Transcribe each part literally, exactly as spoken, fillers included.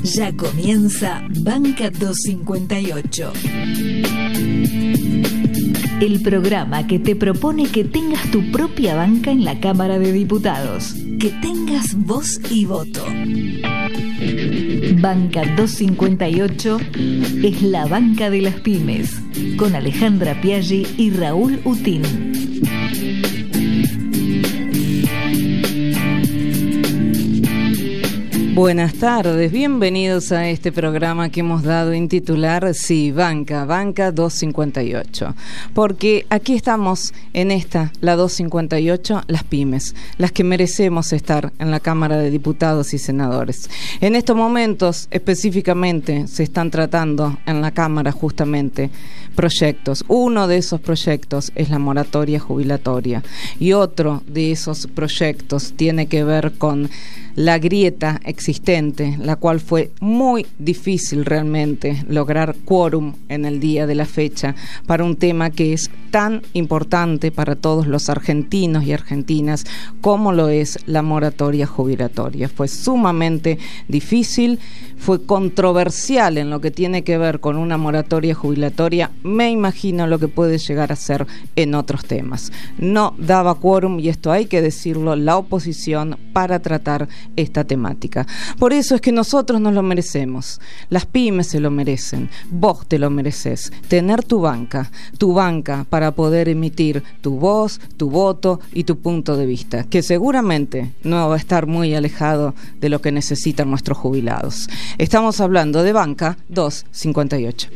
Ya comienza Banca doscientos cincuenta y ocho. El programa que te propone que tengas tu propia banca en la Cámara de Diputados. Que tengas voz y voto. Banca doscientos cincuenta y ocho es la banca de las pymes. Con Alejandra Piaggi y Raúl Utín. Buenas tardes, bienvenidos a este programa que hemos dado en titular, sí, Banca, Banca doscientos cincuenta y ocho, porque aquí estamos en esta, la doscientos cincuenta y ocho, las pymes, las que merecemos estar en la Cámara de Diputados y Senadores. En estos momentos, específicamente, se están tratando en la Cámara justamente proyectos. Uno de esos proyectos es la moratoria jubilatoria y otro de esos proyectos tiene que ver con la grieta existente, la cual fue muy difícil realmente lograr quórum en el día de la fecha para un tema que es tan importante para todos los argentinos y argentinas como lo es la moratoria jubilatoria. Fue sumamente difícil, fue controversial en lo que tiene que ver con una moratoria jubilatoria. Me imagino lo que puede llegar a ser en otros temas. No daba quórum, y esto hay que decirlo, la oposición para tratar esta temática. Por eso es que nosotros nos lo merecemos, las pymes se lo merecen, vos te lo mereces, tener tu banca, tu banca para poder emitir tu voz, tu voto y tu punto de vista, que seguramente no va a estar muy alejado de lo que necesitan nuestros jubilados. Estamos hablando de Banca doscientos cincuenta y ocho.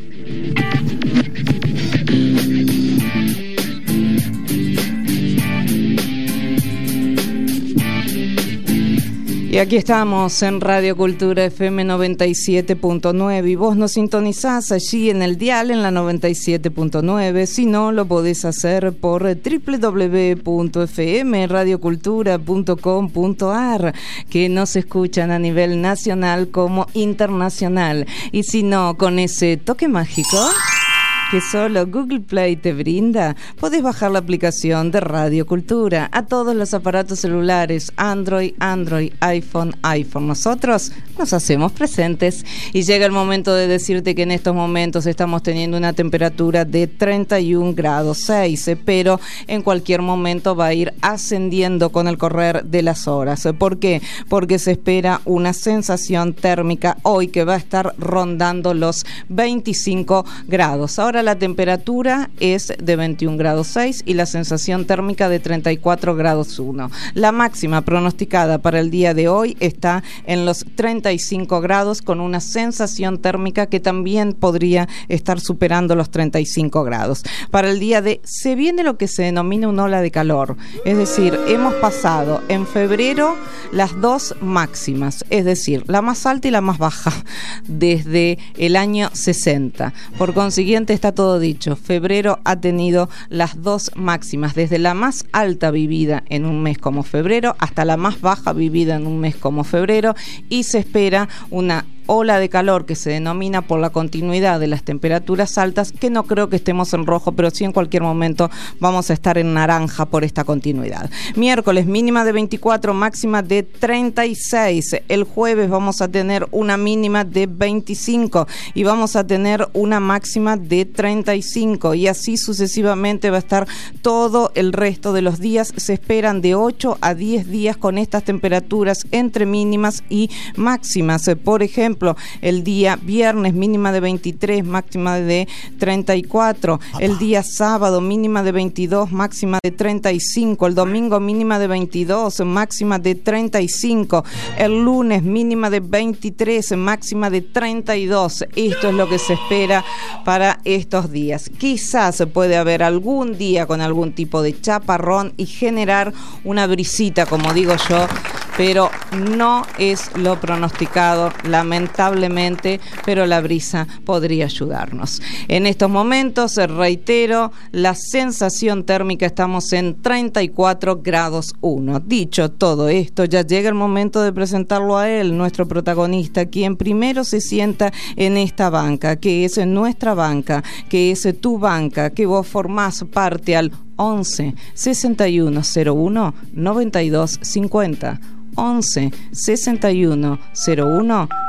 Y aquí estamos en Radio Cultura F M noventa y siete punto nueve y vos nos sintonizás allí en el dial en la noventa y siete punto nueve. Si no, lo podés hacer por doble u doble u doble u punto f m radio cultura punto com punto a r, que nos escuchan a nivel nacional como internacional. Y si no, con ese toque mágico que solo Google Play te brinda, podés bajar la aplicación de Radio Cultura a todos los aparatos celulares, Android, Android, iPhone, iPhone. Nosotros nos hacemos presentes y llega el momento de decirte que en estos momentos estamos teniendo una temperatura de treinta y un grados seis, pero en cualquier momento va a ir ascendiendo con el correr de las horas. ¿Por qué? Porque se espera una sensación térmica hoy que va a estar rondando los veinticinco grados. Ahora la temperatura es de veintiún grados seis y la sensación térmica de treinta y cuatro grados uno. La máxima pronosticada para el día de hoy está en los treinta y cinco grados con una sensación térmica que también podría estar superando los treinta y cinco grados. Para el día de se viene lo que se denomina una ola de calor, es decir, hemos pasado en febrero las dos máximas, es decir, la más alta y la más baja desde el año sesenta. Por consiguiente está todo dicho. Febrero ha tenido las dos máximas, desde la más alta vivida en un mes como febrero hasta la más baja vivida en un mes como febrero, y se espera una ola de calor que se denomina por la continuidad de las temperaturas altas, que no creo que estemos en rojo, pero sí en cualquier momento vamos a estar en naranja por esta continuidad. Miércoles mínima de veinticuatro, máxima de treinta y seis. El jueves vamos a tener una mínima de veinticinco y vamos a tener una máxima de treinta y cinco, y así sucesivamente va a estar todo el resto de los días. Se esperan de ocho a diez días con estas temperaturas entre mínimas y máximas. Por ejemplo, el día viernes mínima de veintitrés, máxima de treinta y cuatro, el día sábado mínima de veintidós, máxima de treinta y cinco, el domingo mínima de veintidós, máxima de treinta y cinco, el lunes mínima de veintitrés, máxima de treinta y dos. Esto es lo que se espera para estos días. Quizás puede haber algún día con algún tipo de chaparrón y generar una brisita, como digo yo, pero no es lo pronosticado, lamentablemente, pero la brisa podría ayudarnos. En estos momentos, reitero, la sensación térmica estamos en treinta y cuatro grados uno. Dicho todo esto, ya llega el momento de presentarlo a él, nuestro protagonista, quien primero se sienta en esta banca, que es nuestra banca, que es tu banca, que vos formás parte al once sesenta y uno cero uno noventa y dos cincuenta. once sesenta y uno cero uno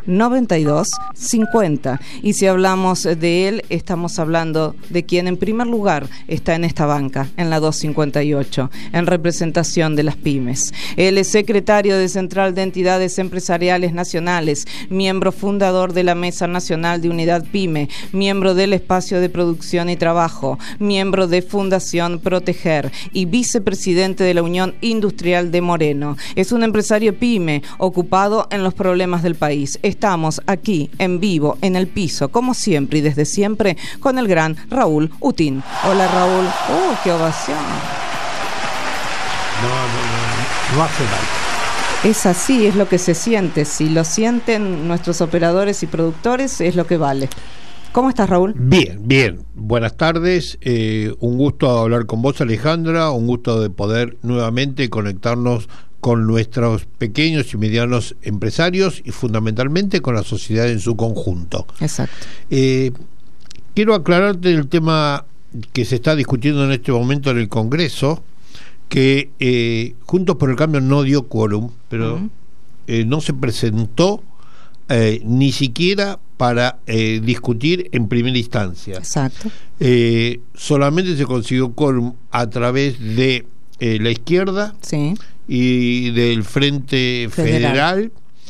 noventa y dos cincuenta. Y si hablamos de él, estamos hablando de quien en primer lugar está en esta banca, en la doscientos cincuenta y ocho, en representación de las pymes. Él es secretario de Central de Entidades Empresariales Nacionales, miembro fundador de la Mesa Nacional de Unidad Pyme, miembro del Espacio de Producción y Trabajo, miembro de Fundación Proteger y vicepresidente de la Unión Industrial de Moreno. Es un empresario pyme ocupado en los problemas del país. Estamos aquí en vivo, en el piso, como siempre y desde siempre, con el gran Raúl Utín. Hola, Raúl. ¡Oh, qué ovación! No, no, no, no hace mal. Es así, es lo que se siente. Si lo sienten nuestros operadores y productores, es lo que vale. ¿Cómo estás, Raúl? Bien, bien. Buenas tardes. Eh, un gusto hablar con vos, Alejandra. Un gusto de poder nuevamente conectarnos con nuestros pequeños y medianos empresarios y fundamentalmente con la sociedad en su conjunto. Exacto. Eh, quiero aclararte el tema que se está discutiendo en este momento en el Congreso, que eh, Juntos por el Cambio no dio quórum, pero uh-huh. eh, no se presentó eh, ni siquiera para eh, discutir en primera instancia. Exacto. Eh, solamente se consiguió quórum a través de eh, la izquierda, sí, y del Frente Federal, Federal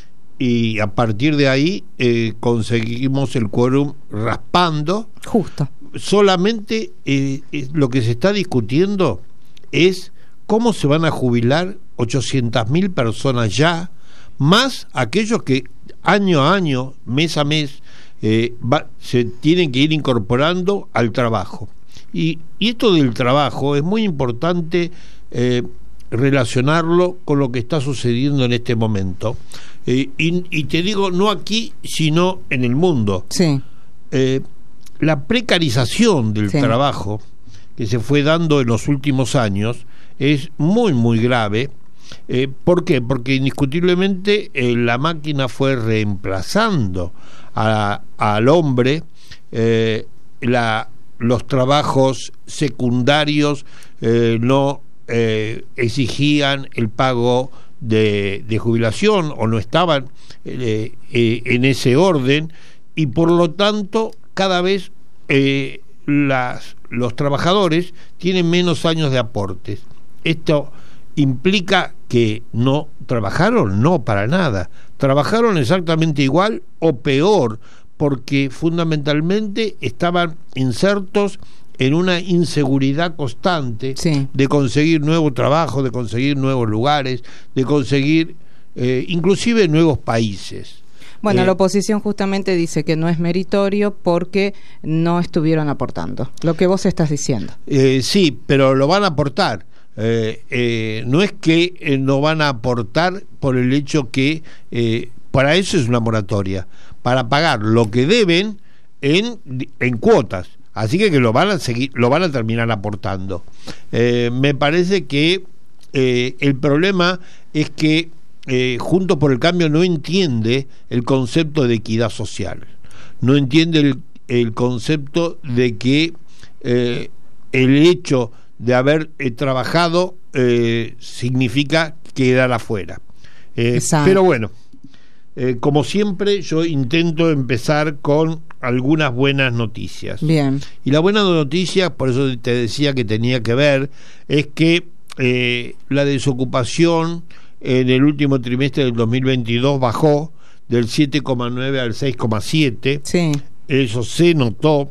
y a partir de ahí eh, conseguimos el quórum raspando. Justo. Solamente eh, eh, lo que se está discutiendo es cómo se van a jubilar ochocientas mil personas ya, más aquellos que año a año, mes a mes, eh, va, se tienen que ir incorporando al trabajo. Y, y esto del trabajo es muy importante eh, relacionarlo con lo que está sucediendo en este momento. Eh, y, y te digo, no aquí, sino en el mundo. Sí. Eh, la precarización del sí. trabajo que se fue dando en los últimos años es muy, muy grave. Eh, ¿Por qué? Porque indiscutiblemente eh, la máquina fue reemplazando a, al hombre. Eh, la, los trabajos secundarios eh, no eh, exigían el pago de, de jubilación o no estaban eh, eh, en ese orden, y por lo tanto cada vez eh, las, los trabajadores tienen menos años de aportes. Esto implica que no trabajaron, no, para nada. Trabajaron exactamente igual o peor, porque fundamentalmente estaban insertos en una inseguridad constante, sí, de conseguir nuevo trabajo, de conseguir nuevos lugares, de conseguir eh, inclusive nuevos países. Bueno, eh, la oposición justamente dice que no es meritorio porque no estuvieron aportando, lo que vos estás diciendo. Eh, sí, pero lo van a aportar. Eh, eh, no es que eh, no van a aportar por el hecho que eh, para eso es una moratoria, para pagar lo que deben en, en cuotas, así que, que lo van a seguir, lo van a terminar aportando. Eh, me parece que eh, el problema es que eh, Juntos por el Cambio no entiende el concepto de equidad social, no entiende el, el concepto de que eh, el hecho de haber eh, trabajado eh, significa quedar afuera. Eh, pero bueno, eh, como siempre yo intento empezar con algunas buenas noticias. Bien. Y la buena noticia, por eso te decía que tenía que ver, es que eh, la desocupación en el último trimestre del dos mil veintidós bajó del siete coma nueve al seis coma siete. Sí. Eso se notó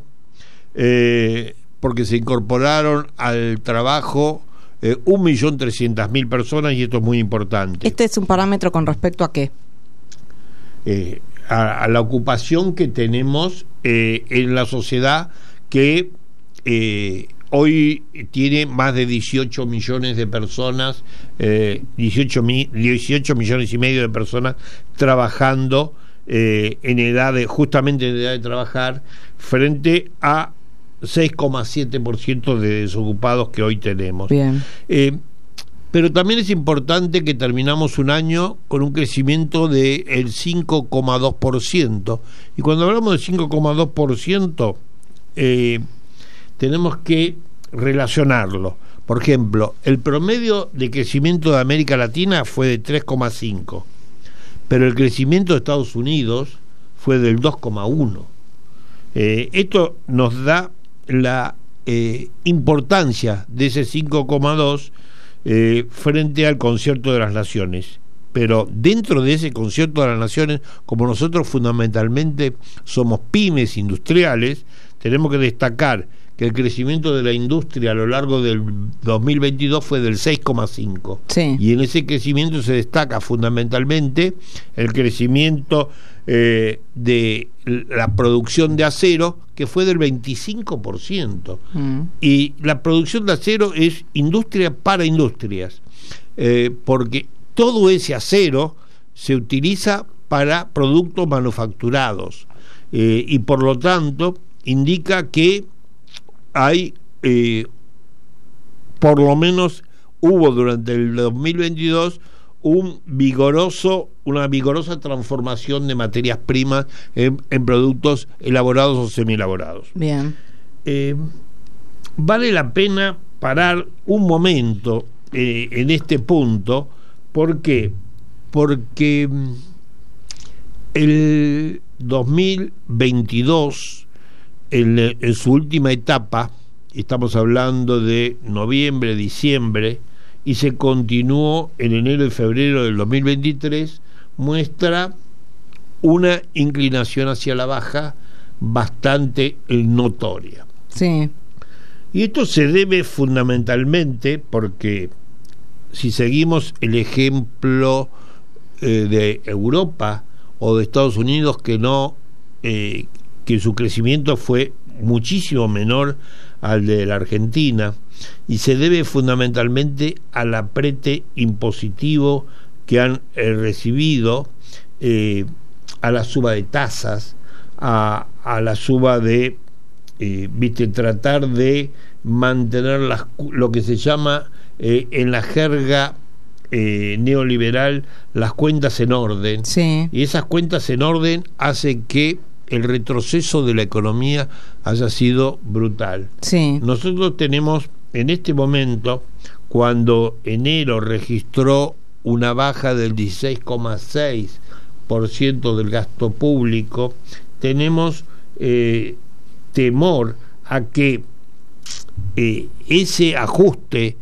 eh, porque se incorporaron al trabajo eh, un millón trescientas mil personas, y esto es muy importante. ¿Este es un parámetro con respecto a qué? Eh, a, a la ocupación que tenemos eh, en la sociedad, que eh, hoy tiene más de dieciocho millones de personas, eh, dieciocho, mi, dieciocho millones y medio de personas trabajando eh, en edad de, justamente en edad de trabajar, frente a seis coma siete por ciento de desocupados que hoy tenemos. Bien. Eh, pero también es importante que terminamos un año con un crecimiento del cinco coma dos por ciento. Y cuando hablamos del cinco coma dos por ciento, eh, tenemos que relacionarlo. Por ejemplo, el promedio de crecimiento de América Latina fue de tres coma cinco, pero el crecimiento de Estados Unidos fue del dos coma uno. Eh, esto nos da la eh, importancia de ese cinco coma dos eh, frente al concierto de las naciones. Pero dentro de ese concierto de las naciones, como nosotros fundamentalmente somos pymes industriales, tenemos que destacar que el crecimiento de la industria a lo largo del dos mil veintidós fue del seis coma cinco. Sí. Y en ese crecimiento se destaca fundamentalmente el crecimiento eh, de la producción de acero, que fue del veinticinco por ciento. Mm. Y la producción de acero es industria para industrias, eh, porque todo ese acero se utiliza para productos manufacturados, eh, y por lo tanto indica que hay, eh, por lo menos hubo durante el dos mil veintidós un vigoroso, una vigorosa transformación de materias primas en, en productos elaborados o semielaborados. Bien. Eh, vale la pena parar un momento eh, en este punto. ¿Por qué? Porque el dos mil veintidós, en, en su última etapa, estamos hablando de noviembre, diciembre, y se continuó en enero y febrero del dos mil veintitrés, muestra una inclinación hacia la baja bastante notoria. Sí. Y esto se debe fundamentalmente porque, si seguimos el ejemplo eh, de Europa o de Estados Unidos, que no eh, que su crecimiento fue muchísimo menor al de la Argentina, y se debe fundamentalmente al aprete impositivo que han eh, recibido, eh, a la suba de tasas, a, a la suba de eh, viste tratar de mantener las, lo que se llama Eh, en la jerga eh, neoliberal, las cuentas en orden. Sí. Y esas cuentas en orden hacen que el retroceso de la economía haya sido brutal. Sí. Nosotros tenemos en este momento, cuando enero registró una baja del dieciséis coma seis por ciento del gasto público, tenemos eh, temor a que eh, ese ajuste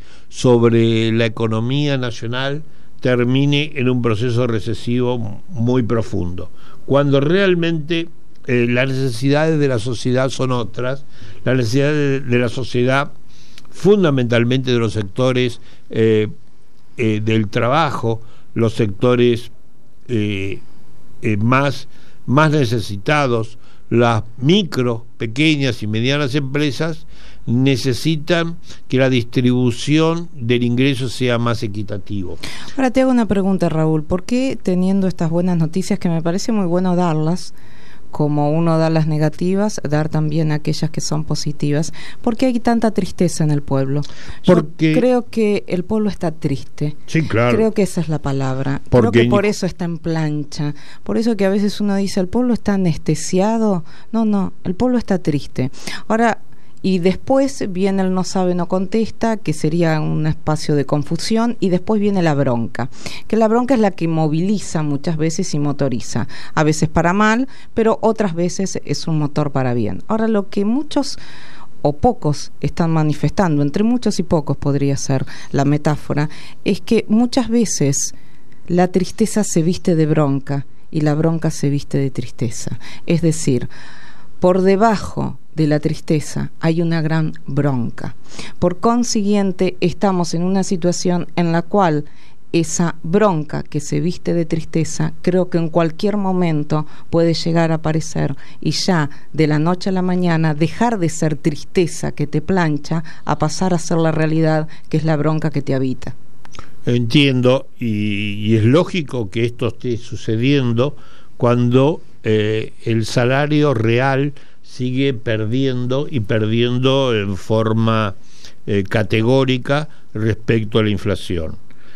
sobre la economía nacional termine en un proceso recesivo muy profundo, cuando realmente eh, las necesidades de la sociedad son otras. Las necesidades de, de la sociedad, fundamentalmente de los sectores eh, eh, del trabajo, los sectores eh, eh, más, más necesitados, las micro, pequeñas y medianas empresas, necesitan que la distribución del ingreso sea más equitativo. Ahora te hago una pregunta, Raúl. ¿Por qué, teniendo estas buenas noticias, que me parece muy bueno darlas, como uno da las negativas, dar también aquellas que son positivas, por qué hay tanta tristeza en el pueblo? Porque yo creo que el pueblo está triste. Sí, claro. Creo que esa es la palabra. Porque creo que por eso está en plancha. Por eso que a veces uno dice, ¿el pueblo está anestesiado? No, no, el pueblo está triste. Ahora, y después viene el no sabe, no contesta, que sería un espacio de confusión, y después viene la bronca, que la bronca es la que moviliza muchas veces y motoriza, a veces para mal, pero otras veces es un motor para bien. Ahora, lo que muchos o pocos están manifestando, entre muchos y pocos podría ser la metáfora, es que muchas veces la tristeza se viste de bronca y la bronca se viste de tristeza. Es decir, por debajo de la tristeza hay una gran bronca. Por consiguiente, estamos en una situación en la cual esa bronca que se viste de tristeza, creo que en cualquier momento puede llegar a aparecer, y ya de la noche a la mañana dejar de ser tristeza que te plancha a pasar a ser la realidad, que es la bronca que te habita. Entiendo, y, y es lógico que esto esté sucediendo cuando eh, el salario real sigue perdiendo y perdiendo en forma eh, categórica respecto a la inflación.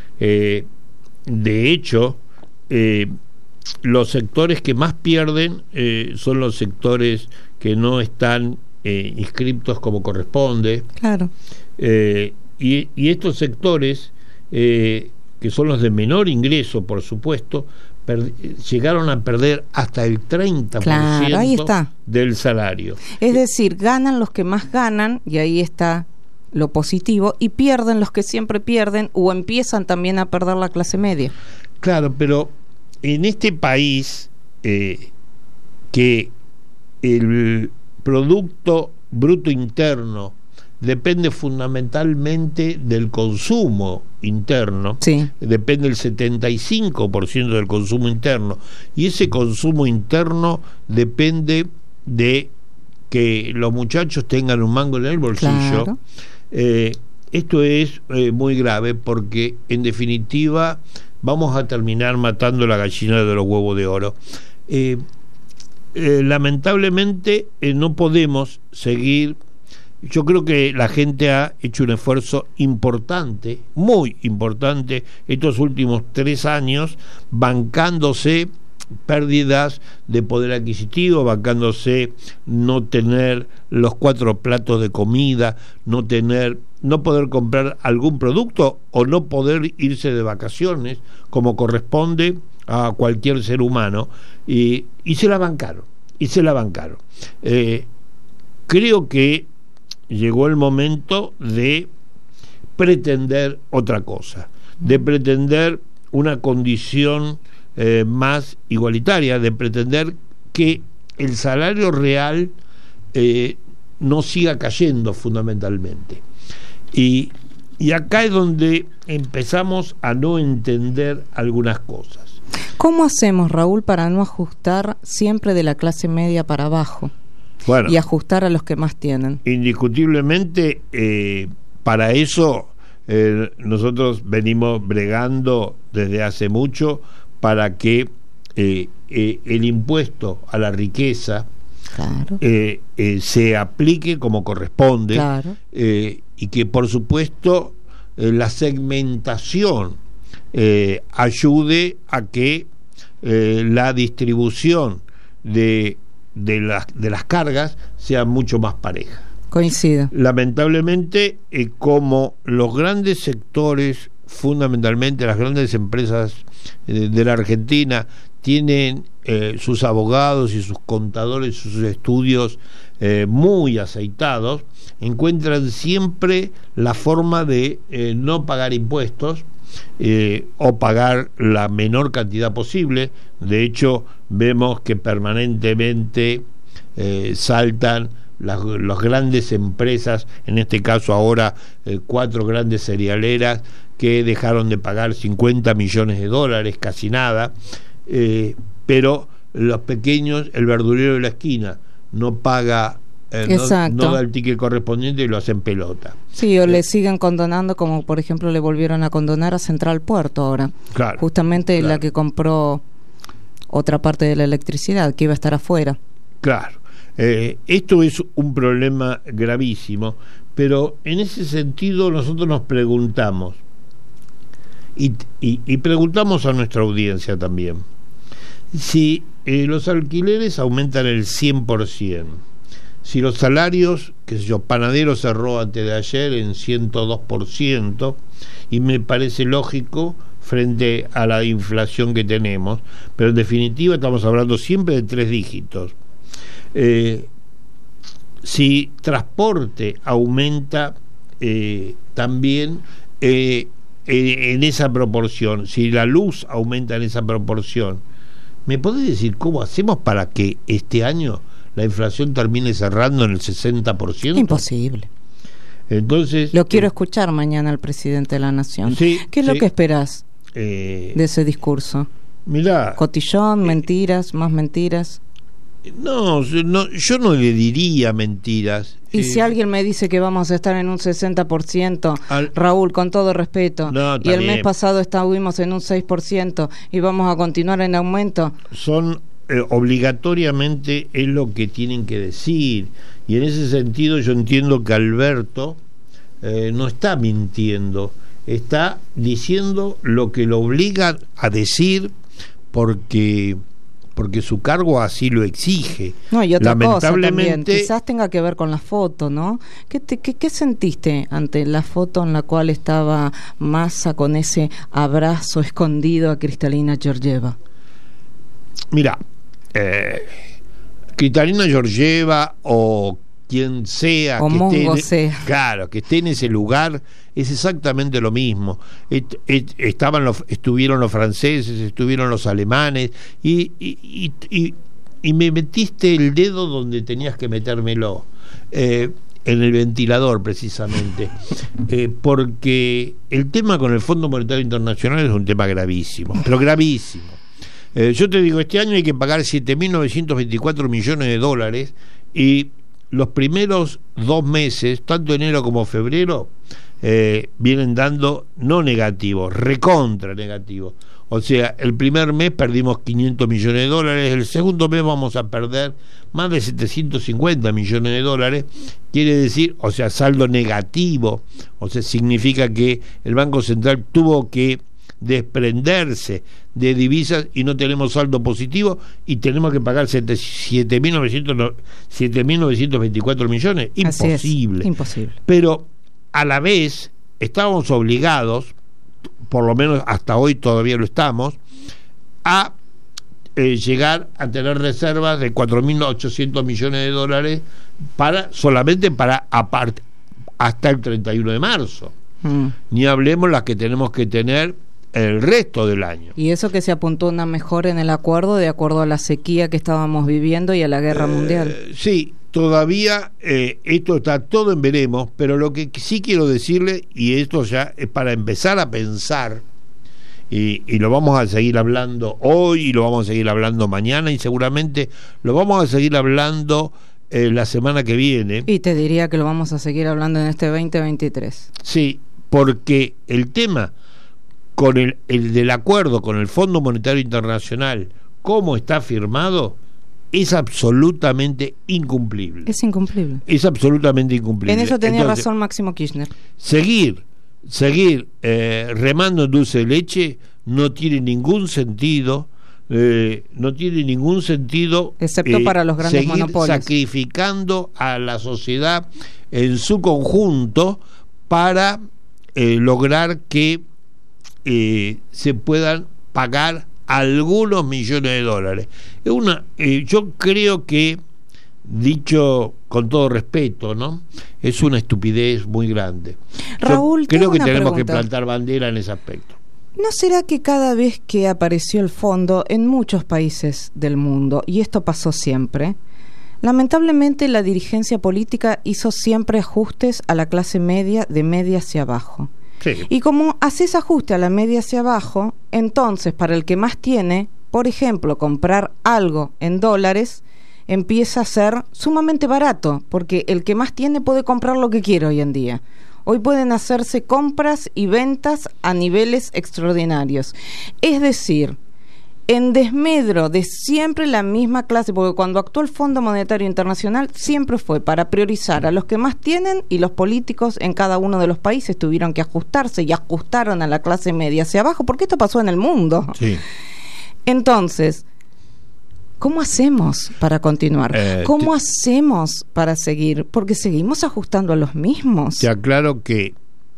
Eh, de hecho, eh, los sectores que más pierden eh, son los sectores que no están eh, inscriptos como corresponde. Claro. Eh, y, y estos sectores, eh, que son los de menor ingreso, por supuesto, per, llegaron a perder hasta el treinta por ciento claro, ahí está. Del salario. Es decir, ganan los que más ganan, y ahí está lo positivo, y pierden los que siempre pierden, o empiezan también a perder la clase media. Claro, pero en este país eh, que el Producto Bruto Interno depende fundamentalmente del consumo interno, sí. Depende el setenta y cinco por ciento del consumo interno, y ese consumo interno depende de que los muchachos tengan un mango en el bolsillo. Claro. Eh, esto es eh, muy grave, porque en definitiva vamos a terminar matando la gallina de los huevos de oro. Eh, eh, lamentablemente eh, no podemos seguir. Yo creo que la gente ha hecho un esfuerzo importante, muy importante, estos últimos tres años, bancándose pérdidas de poder adquisitivo, bancándose no tener los cuatro platos de comida, no tener, no poder comprar algún producto, o no poder irse de vacaciones como corresponde a cualquier ser humano, y, y se la bancaron, y se la bancaron. Eh, creo que llegó el momento de pretender otra cosa, de pretender una condición eh, más igualitaria, de pretender que el salario real eh, no siga cayendo fundamentalmente. Y, y acá es donde empezamos a no entender algunas cosas. ¿Cómo hacemos, Raúl, para no ajustar siempre de la clase media para abajo? Bueno, y ajustar a los que más tienen. Indiscutiblemente, eh, para eso eh, nosotros venimos bregando desde hace mucho para que eh, eh, el impuesto a la riqueza, claro. eh, eh, se aplique como corresponde, claro. eh, y que por supuesto eh, la segmentación eh, ayude a que eh, la distribución de de las de las cargas sea mucho más pareja. Coincido. Lamentablemente, eh, como los grandes sectores, fundamentalmente las grandes empresas eh, de la Argentina, tienen eh, sus abogados y sus contadores, sus estudios eh, muy aceitados, encuentran siempre la forma de eh, no pagar impuestos, Eh, o pagar la menor cantidad posible. De hecho, vemos que permanentemente eh, saltan las, las grandes empresas, en este caso ahora eh, cuatro grandes cerealeras que dejaron de pagar cincuenta millones de dólares, casi nada, eh, pero los pequeños, el verdulero de la esquina no paga, Eh, no, no da el ticket correspondiente y lo hacen pelota. Sí, o eh. le siguen condonando, como por ejemplo le volvieron a condonar a Central Puerto ahora, claro, justamente claro. la que compró otra parte de la electricidad que iba a estar afuera. Claro, eh, esto es un problema gravísimo, pero en ese sentido nosotros nos preguntamos, y, y, y preguntamos a nuestra audiencia también, si eh, los alquileres aumentan el cien por ciento, si los salarios, qué sé yo, Panadero cerró antes de ayer en ciento dos por ciento, y me parece lógico frente a la inflación que tenemos, pero en definitiva estamos hablando siempre de tres dígitos. Eh, si transporte aumenta eh, también eh, eh, en esa proporción, si la luz aumenta en esa proporción, ¿me podés decir cómo hacemos para que este año la inflación termine cerrando en el sesenta por ciento? Imposible. Entonces, lo quiero eh, escuchar mañana al presidente de la Nación. Sí, ¿Qué es sí. lo que esperás eh, de ese discurso? Mirá, cotillón, eh, mentiras, más mentiras. No, no, yo no le diría mentiras. Y eh, si alguien me dice que vamos a estar en un sesenta por ciento, al, Raúl, con todo respeto, no, y el bien. mes pasado estuvimos en un seis por ciento y vamos a continuar en aumento. Son eh, obligatoriamente es lo que tienen que decir, y en ese sentido yo entiendo que Alberto eh, no está mintiendo, está diciendo lo que lo obligan a decir porque porque su cargo así lo exige. No, y otra Lamentablemente, cosa también, quizás tenga que ver con la foto, ¿no? ¿Qué, te, qué, ¿Qué sentiste ante la foto en la cual estaba Massa con ese abrazo escondido a Kristalina Georgieva? mira, eh, Cristalina Georgieva o quien sea o que Mongo esté, sea. claro, que esté en ese lugar, es exactamente lo mismo. Et, et, estaban los, estuvieron los franceses, estuvieron los alemanes, y, y, y, y, y me metiste el dedo donde tenías que metérmelo, eh, en el ventilador precisamente, eh, porque el tema con el Fondo Monetario Internacional es un tema gravísimo, pero gravísimo. Eh, yo te digo, este año hay que pagar siete mil novecientos veinticuatro millones de dólares, y los primeros dos meses, tanto enero como febrero, eh, vienen dando no negativos, recontra negativos. O sea, el primer mes perdimos quinientos millones de dólares, el segundo mes vamos a perder más de setecientos cincuenta millones de dólares, quiere decir, o sea, saldo negativo, o sea, significa que el Banco Central tuvo que desprenderse de divisas y no tenemos saldo positivo y tenemos que pagar siete mil novecientos veinticuatro millones. Imposible. Es, imposible. Pero a la vez estábamos obligados, por lo menos hasta hoy todavía lo estamos, a eh, llegar a tener reservas de cuatro mil ochocientos millones de dólares para solamente para aparte hasta el treinta y uno de marzo. Mm. Ni hablemos las que tenemos que tener el resto del año. Y eso que se apuntó una mejora en el acuerdo de acuerdo a la sequía que estábamos viviendo y a la guerra eh, mundial. Sí, todavía eh, esto está todo en veremos, pero lo que sí quiero decirle, y esto ya es para empezar a pensar, y, y lo vamos a seguir hablando hoy y lo vamos a seguir hablando mañana y seguramente lo vamos a seguir hablando eh, la semana que viene. Y te diría que lo vamos a seguir hablando en este veinte veintitrés. Sí, porque el tema con el, el del acuerdo con el Fondo Monetario Internacional, como está firmado, es absolutamente incumplible. Es incumplible. Es absolutamente incumplible. En eso tenía Entonces, razón Máximo Kirchner. Seguir, seguir eh, remando en dulce de leche no tiene ningún sentido, eh, no tiene ningún sentido, excepto eh, para los grandes seguir monopolios, sacrificando a la sociedad en su conjunto para eh, lograr que Eh, se puedan pagar algunos millones de dólares. Es una, eh, yo creo que, dicho con todo respeto, ¿no?, es una estupidez muy grande. Raúl, yo creo que tenemos pregunta. que plantar bandera en ese aspecto. ¿No será que cada vez que apareció el fondo en muchos países del mundo, y esto pasó siempre, lamentablemente la dirigencia política hizo siempre ajustes a la clase media, de media hacia abajo? Sí. Y como haces ajuste a la media hacia abajo, entonces para el que más tiene, por ejemplo, comprar algo en dólares empieza a ser sumamente barato, porque el que más tiene puede comprar lo que quiere hoy en día. Hoy pueden hacerse compras y ventas a niveles extraordinarios. Es decir, en desmedro de siempre la misma clase, porque cuando actuó el Fondo Monetario Internacional siempre fue para priorizar a los que más tienen, y los políticos en cada uno de los países tuvieron que ajustarse y ajustaron a la clase media hacia abajo, porque esto pasó en el mundo. Sí. Entonces, ¿cómo hacemos para continuar? Eh, ¿Cómo te, hacemos para seguir? Porque seguimos ajustando a los mismos. Te aclaro que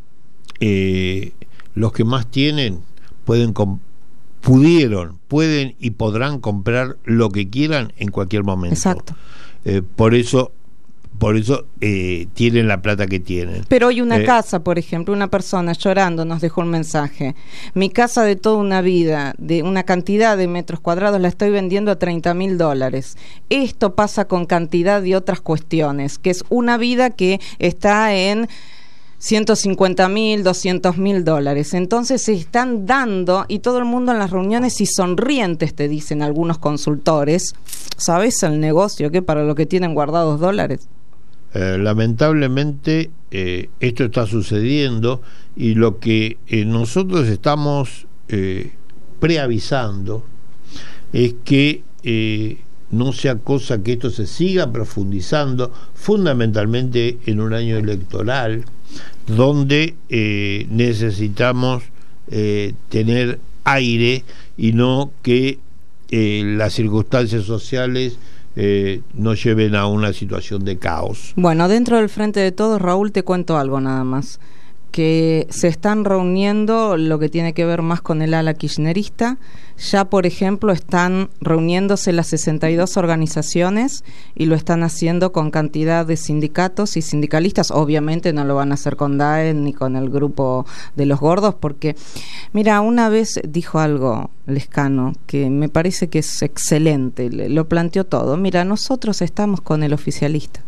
eh, los que más tienen pueden comprar, pudieron, pueden y podrán comprar lo que quieran en cualquier momento. Exacto. Eh, por eso, por eso eh, tienen la plata que tienen. Pero hoy una eh, casa, por ejemplo, una persona llorando nos dejó un mensaje. Mi casa de toda una vida, de una cantidad de metros cuadrados, la estoy vendiendo a treinta mil dólares. Esto pasa con cantidad de otras cuestiones, que es una vida que está en ciento cincuenta mil, doscientos mil dólares. Entonces se están dando, y todo el mundo en las reuniones y sonrientes te dicen algunos consultores, ¿sabes el negocio que para lo que tienen guardados dólares? Eh, lamentablemente eh, esto está sucediendo, y lo que eh, nosotros estamos eh, preavisando es que eh, no sea cosa que esto se siga profundizando, fundamentalmente en un año electoral donde eh, necesitamos eh, tener aire, y no que eh, las circunstancias sociales eh, nos lleven a una situación de caos. Bueno, dentro del Frente de Todos, Raúl, te cuento algo nada más. que se están reuniendo lo que tiene que ver más con el ala kirchnerista. Ya, por ejemplo, están reuniéndose las sesenta y dos organizaciones y lo están haciendo con cantidad de sindicatos y sindicalistas. Obviamente no lo van a hacer con D A E ni con el grupo de los gordos, porque, mira, una vez dijo algo Lescano que me parece que es excelente, lo planteó todo. Mira, nosotros estamos con el oficialista.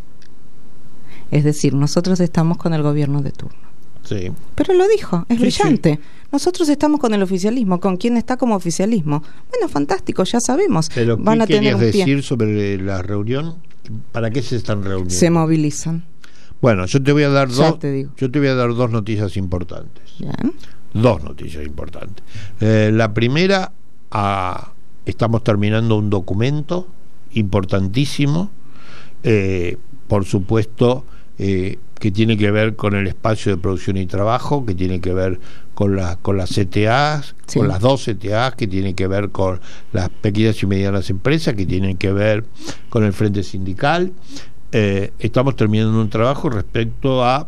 Es decir, nosotros estamos con el gobierno de turno. Sí. Pero lo dijo, es sí, brillante. Sí. Nosotros estamos con el oficialismo, ¿con quién está como oficialismo? Bueno, fantástico, ya sabemos. Pero Van ¿qué a tener querías un pie. decir sobre la reunión? ¿Para qué se están reuniendo? Se movilizan. Bueno, yo te voy a dar Ya dos. te digo. Yo te voy a dar dos noticias importantes. Bien. Dos noticias importantes. Eh, la primera, ah, estamos terminando un documento importantísimo, eh, por supuesto, eh, que tiene que ver con el espacio de producción y trabajo, que tiene que ver con, la, con las C T As, sí. con las dos C T As, que tiene que ver con las pequeñas y medianas empresas, que tienen que ver con el Frente Sindical. Eh, estamos terminando un trabajo respecto a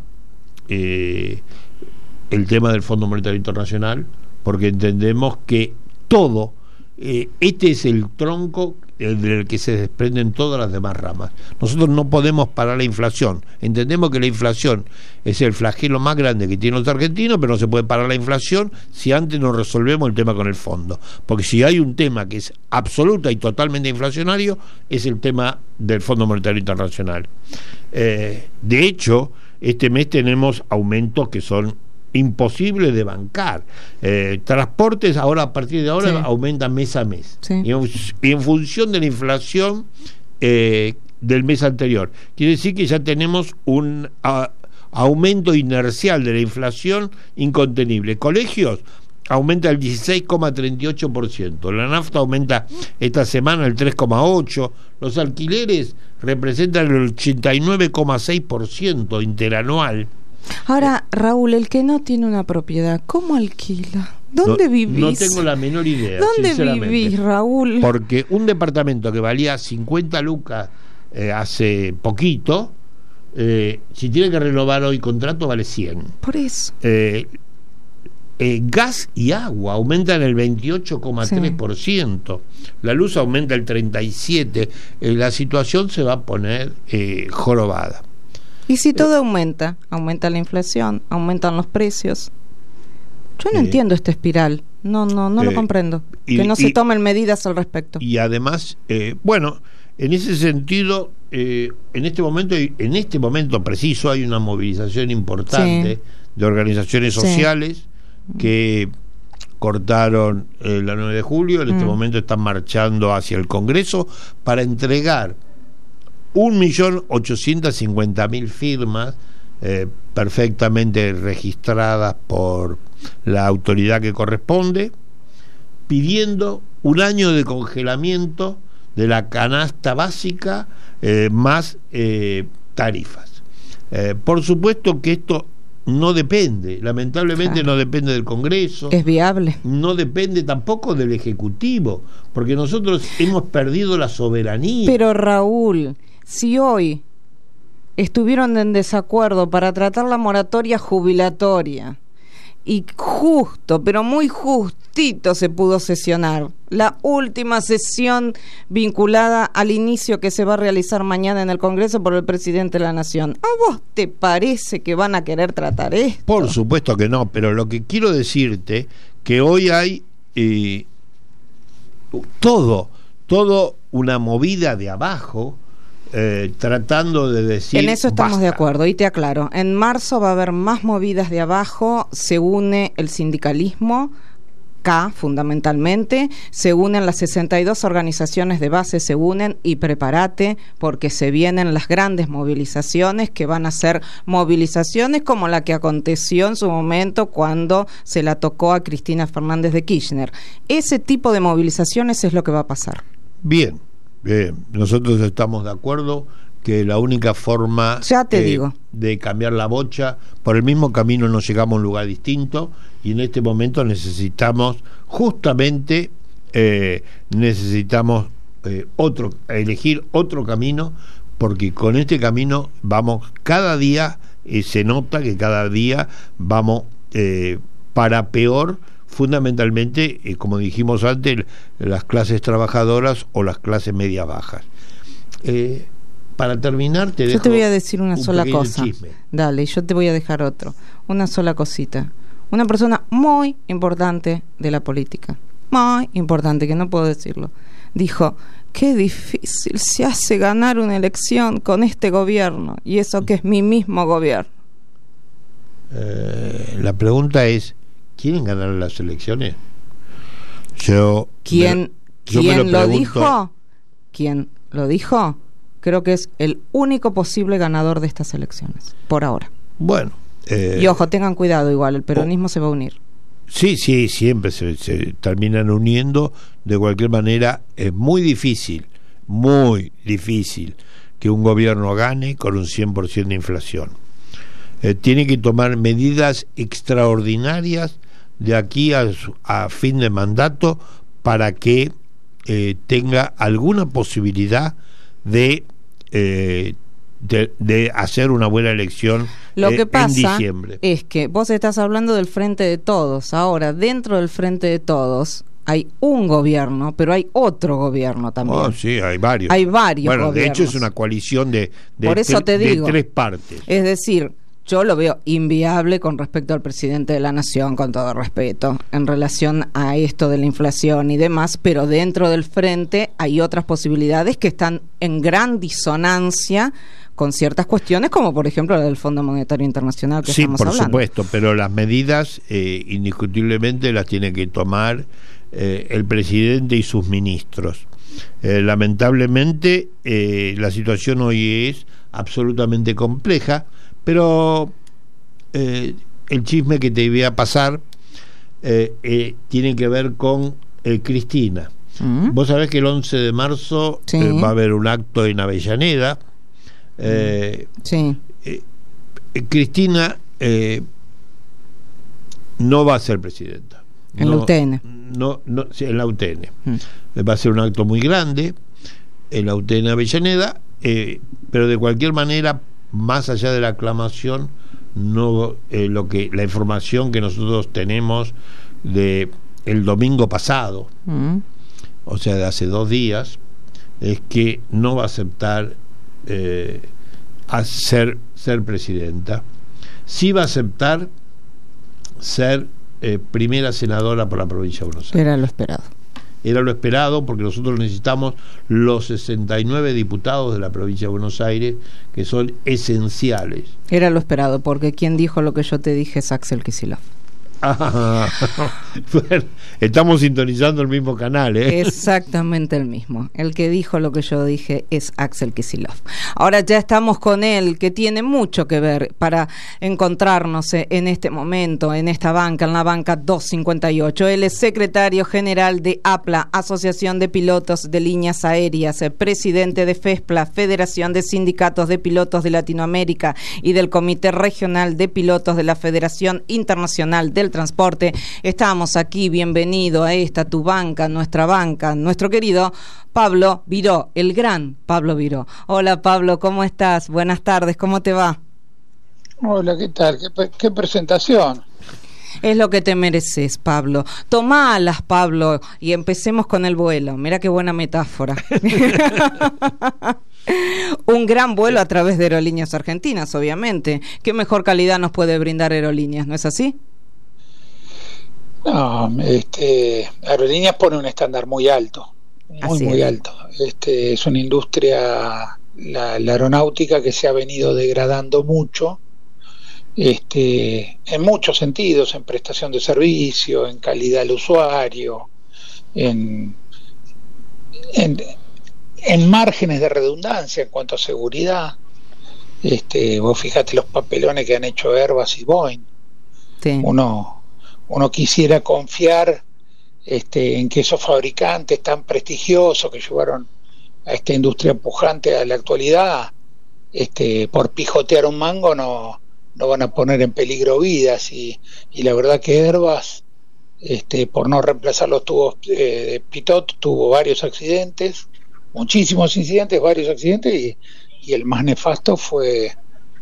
eh, el tema del Fondo Monetario Internacional, porque entendemos que todo, eh, este es el tronco del que se desprenden todas las demás ramas. Nosotros no podemos parar la inflación. Entendemos que la inflación es el flagelo más grande que tienen los argentinos, pero no se puede parar la inflación si antes no resolvemos el tema con el fondo. Porque si hay un tema que es absoluta y totalmente inflacionario, es el tema del Fondo Monetario Internacional. Eh, de hecho, este mes tenemos aumentos que son imposible de bancar. Eh, transportes ahora, a partir de ahora, sí. aumentan mes a mes. Sí. Y, en, y en función de la inflación eh, del mes anterior. Quiere decir que ya tenemos un a, aumento inercial de la inflación incontenible. Colegios aumenta el dieciséis coma treinta y ocho por ciento. La nafta aumenta esta semana el tres coma ocho por ciento. Los alquileres representan el ochenta y nueve coma seis por ciento interanual. Ahora, Raúl, el que no tiene una propiedad, ¿cómo alquila? ¿Dónde no, vivís? No tengo la menor idea. ¿Dónde vivís, Raúl? Porque un departamento que valía cincuenta lucas eh, hace poquito, eh, si tiene que renovar hoy contrato, vale cien. Por eso. Eh, eh, gas y agua aumentan el veintiocho coma tres por ciento. Sí. La luz aumenta el treinta y siete por ciento. Eh, la situación se va a poner eh, jorobada. ¿Y si todo aumenta? Aumenta la inflación, aumentan los precios. Yo no eh, entiendo esta espiral. No, no, no eh, lo comprendo. Y, que no y, se tomen medidas al respecto. Y además, eh, bueno, en ese sentido, eh, en este momento, en este momento preciso, hay una movilización importante sí. de organizaciones sociales sí. que cortaron eh, la nueve de julio. En mm. este momento están marchando hacia el Congreso para entregar un millón ochocientas cincuenta mil firmas eh, perfectamente registradas por la autoridad que corresponde, pidiendo un año de congelamiento de la canasta básica eh, más eh, tarifas. Eh, por supuesto que esto no depende, lamentablemente claro. no depende del Congreso. Es viable. No depende tampoco del Ejecutivo, porque nosotros hemos perdido la soberanía. Pero Raúl, si hoy estuvieron en desacuerdo para tratar la moratoria jubilatoria y justo, pero muy justito se pudo sesionar la última sesión vinculada al inicio que se va a realizar mañana en el Congreso por el presidente de la Nación, ¿a vos te parece que van a querer tratar esto? Por supuesto que no, pero lo que quiero decirte que hoy hay eh, todo, todo una movida de abajo. Eh, tratando de decir en eso estamos basta. De acuerdo, y te aclaro, en marzo va a haber más movidas de abajo, se une el sindicalismo K fundamentalmente, se unen las sesenta y dos organizaciones de base, se unen y prepárate porque se vienen las grandes movilizaciones que van a ser movilizaciones como la que aconteció en su momento cuando se la tocó a Cristina Fernández de Kirchner. Ese tipo de movilizaciones es lo que va a pasar. Bien. Bien, nosotros estamos de acuerdo que la única forma ya te eh, digo. de cambiar la bocha, por el mismo camino nos llegamos a un lugar distinto y en este momento necesitamos justamente eh, necesitamos eh, otro elegir otro camino, porque con este camino vamos cada día eh, se nota que cada día vamos eh, para peor, fundamentalmente, eh, como dijimos antes, las clases trabajadoras o las clases medias bajas. Eh, para terminar, te dejo yo te voy a decir una un sola pequeño cosa. Chisme. Dale, yo te voy a dejar otro. Una sola cosita. Una persona muy importante de la política, muy importante, que no puedo decirlo, dijo: qué difícil se hace ganar una elección con este gobierno, y eso que es mi mismo gobierno. Eh, la pregunta es, ¿quieren ganar las elecciones? Yo ¿Quién, me, yo ¿quién me lo, lo pregunto, dijo? ¿Quién lo dijo? Creo que es el único posible ganador de estas elecciones, por ahora. Bueno. Eh, y ojo, tengan cuidado igual, el peronismo oh, se va a unir. Sí, sí, siempre se, se terminan uniendo. De cualquier manera, es muy difícil, muy difícil que un gobierno gane con un cien por ciento de inflación. Eh, tiene que tomar medidas extraordinarias de aquí a, a fin de mandato para que eh, tenga alguna posibilidad de... Eh, De, de hacer una buena elección. Lo que eh, pasa en diciembre. Es que vos estás hablando del Frente de Todos. Ahora, dentro del Frente de Todos hay un gobierno, pero hay otro gobierno también. Oh, sí, hay varios. Hay varios Bueno, gobiernos. de hecho es una coalición de, de, Por eso te digo, de tres partes. Es decir, yo lo veo inviable con respecto al presidente de la Nación, con todo respeto, en relación a esto de la inflación y demás, pero dentro del Frente hay otras posibilidades que están en gran disonancia con ciertas cuestiones, como por ejemplo la del Fondo Monetario Internacional que sí, estamos por hablando. supuesto, pero las medidas eh, indiscutiblemente las tiene que tomar eh, el presidente y sus ministros. Eh, lamentablemente eh, la situación hoy es absolutamente compleja, pero eh, el chisme que te voy a pasar eh, eh, tiene que ver con eh, Cristina. ¿Mm? Vos sabés que el once de marzo sí. eh, va a haber un acto en Avellaneda. Eh, sí. eh, eh, Cristina eh, no va a ser presidenta. En no, la U T N. No, no, sí, en la U T N. Mm. Va a ser un acto muy grande en la U T N Avellaneda, eh, pero de cualquier manera, más allá de la aclamación, no eh, lo que la información que nosotros tenemos de el domingo pasado, mm. o sea, de hace dos días, es que no va a aceptar eh, a ser, ser presidenta. Sí va a aceptar ser eh, primera senadora por la provincia de Buenos Aires. Era lo esperado. Era lo esperado, porque nosotros necesitamos los sesenta y nueve diputados de la provincia de Buenos Aires, que son esenciales. Era lo esperado, porque quien dijo lo que yo te dije es Axel Kicillof. Ah, bueno, estamos sintonizando el mismo canal, ¿eh? Exactamente el mismo. El que dijo lo que yo dije es Axel Kicillof. Ahora ya estamos con él, que tiene mucho que ver para encontrarnos en este momento, en esta banca, en la banca doscientos cincuenta y ocho. Él es secretario general de APLA, Asociación de Pilotos de Líneas Aéreas, presidente de FESPLA, Federación de Sindicatos de Pilotos de Latinoamérica, y del Comité Regional de Pilotos de la Federación Internacional del Transporte. Estamos aquí, bienvenido a esta tu banca, nuestra banca, nuestro querido Pablo Viró, el gran Pablo Viró. Hola Pablo, ¿cómo estás? Buenas tardes, ¿cómo te va? Hola, ¿qué tal? ¿Qué, qué presentación? Es lo que te mereces, Pablo. Tomalas, Pablo, y empecemos con el vuelo. Mira qué buena metáfora. Un gran vuelo a través de Aerolíneas Argentinas, obviamente. ¿Qué mejor calidad nos puede brindar Aerolíneas, no es así? No, este, Aerolíneas pone un estándar muy alto, muy Así muy es. alto. Este, es una industria, la, la aeronáutica, que se ha venido degradando mucho, este, en muchos sentidos, en prestación de servicio, en calidad al usuario, en, en, en márgenes de redundancia en cuanto a seguridad. Este, vos fíjate los papelones que han hecho Airbus y Boeing. Sí. Uno Uno quisiera confiar este, en que esos fabricantes tan prestigiosos que llevaron a esta industria pujante a la actualidad, este, por pijotear un mango no, no van a poner en peligro vidas, y, y la verdad que Airbus, este, por no reemplazar los tubos eh, de pitot, tuvo varios accidentes, muchísimos incidentes, varios accidentes, y, y el más nefasto fue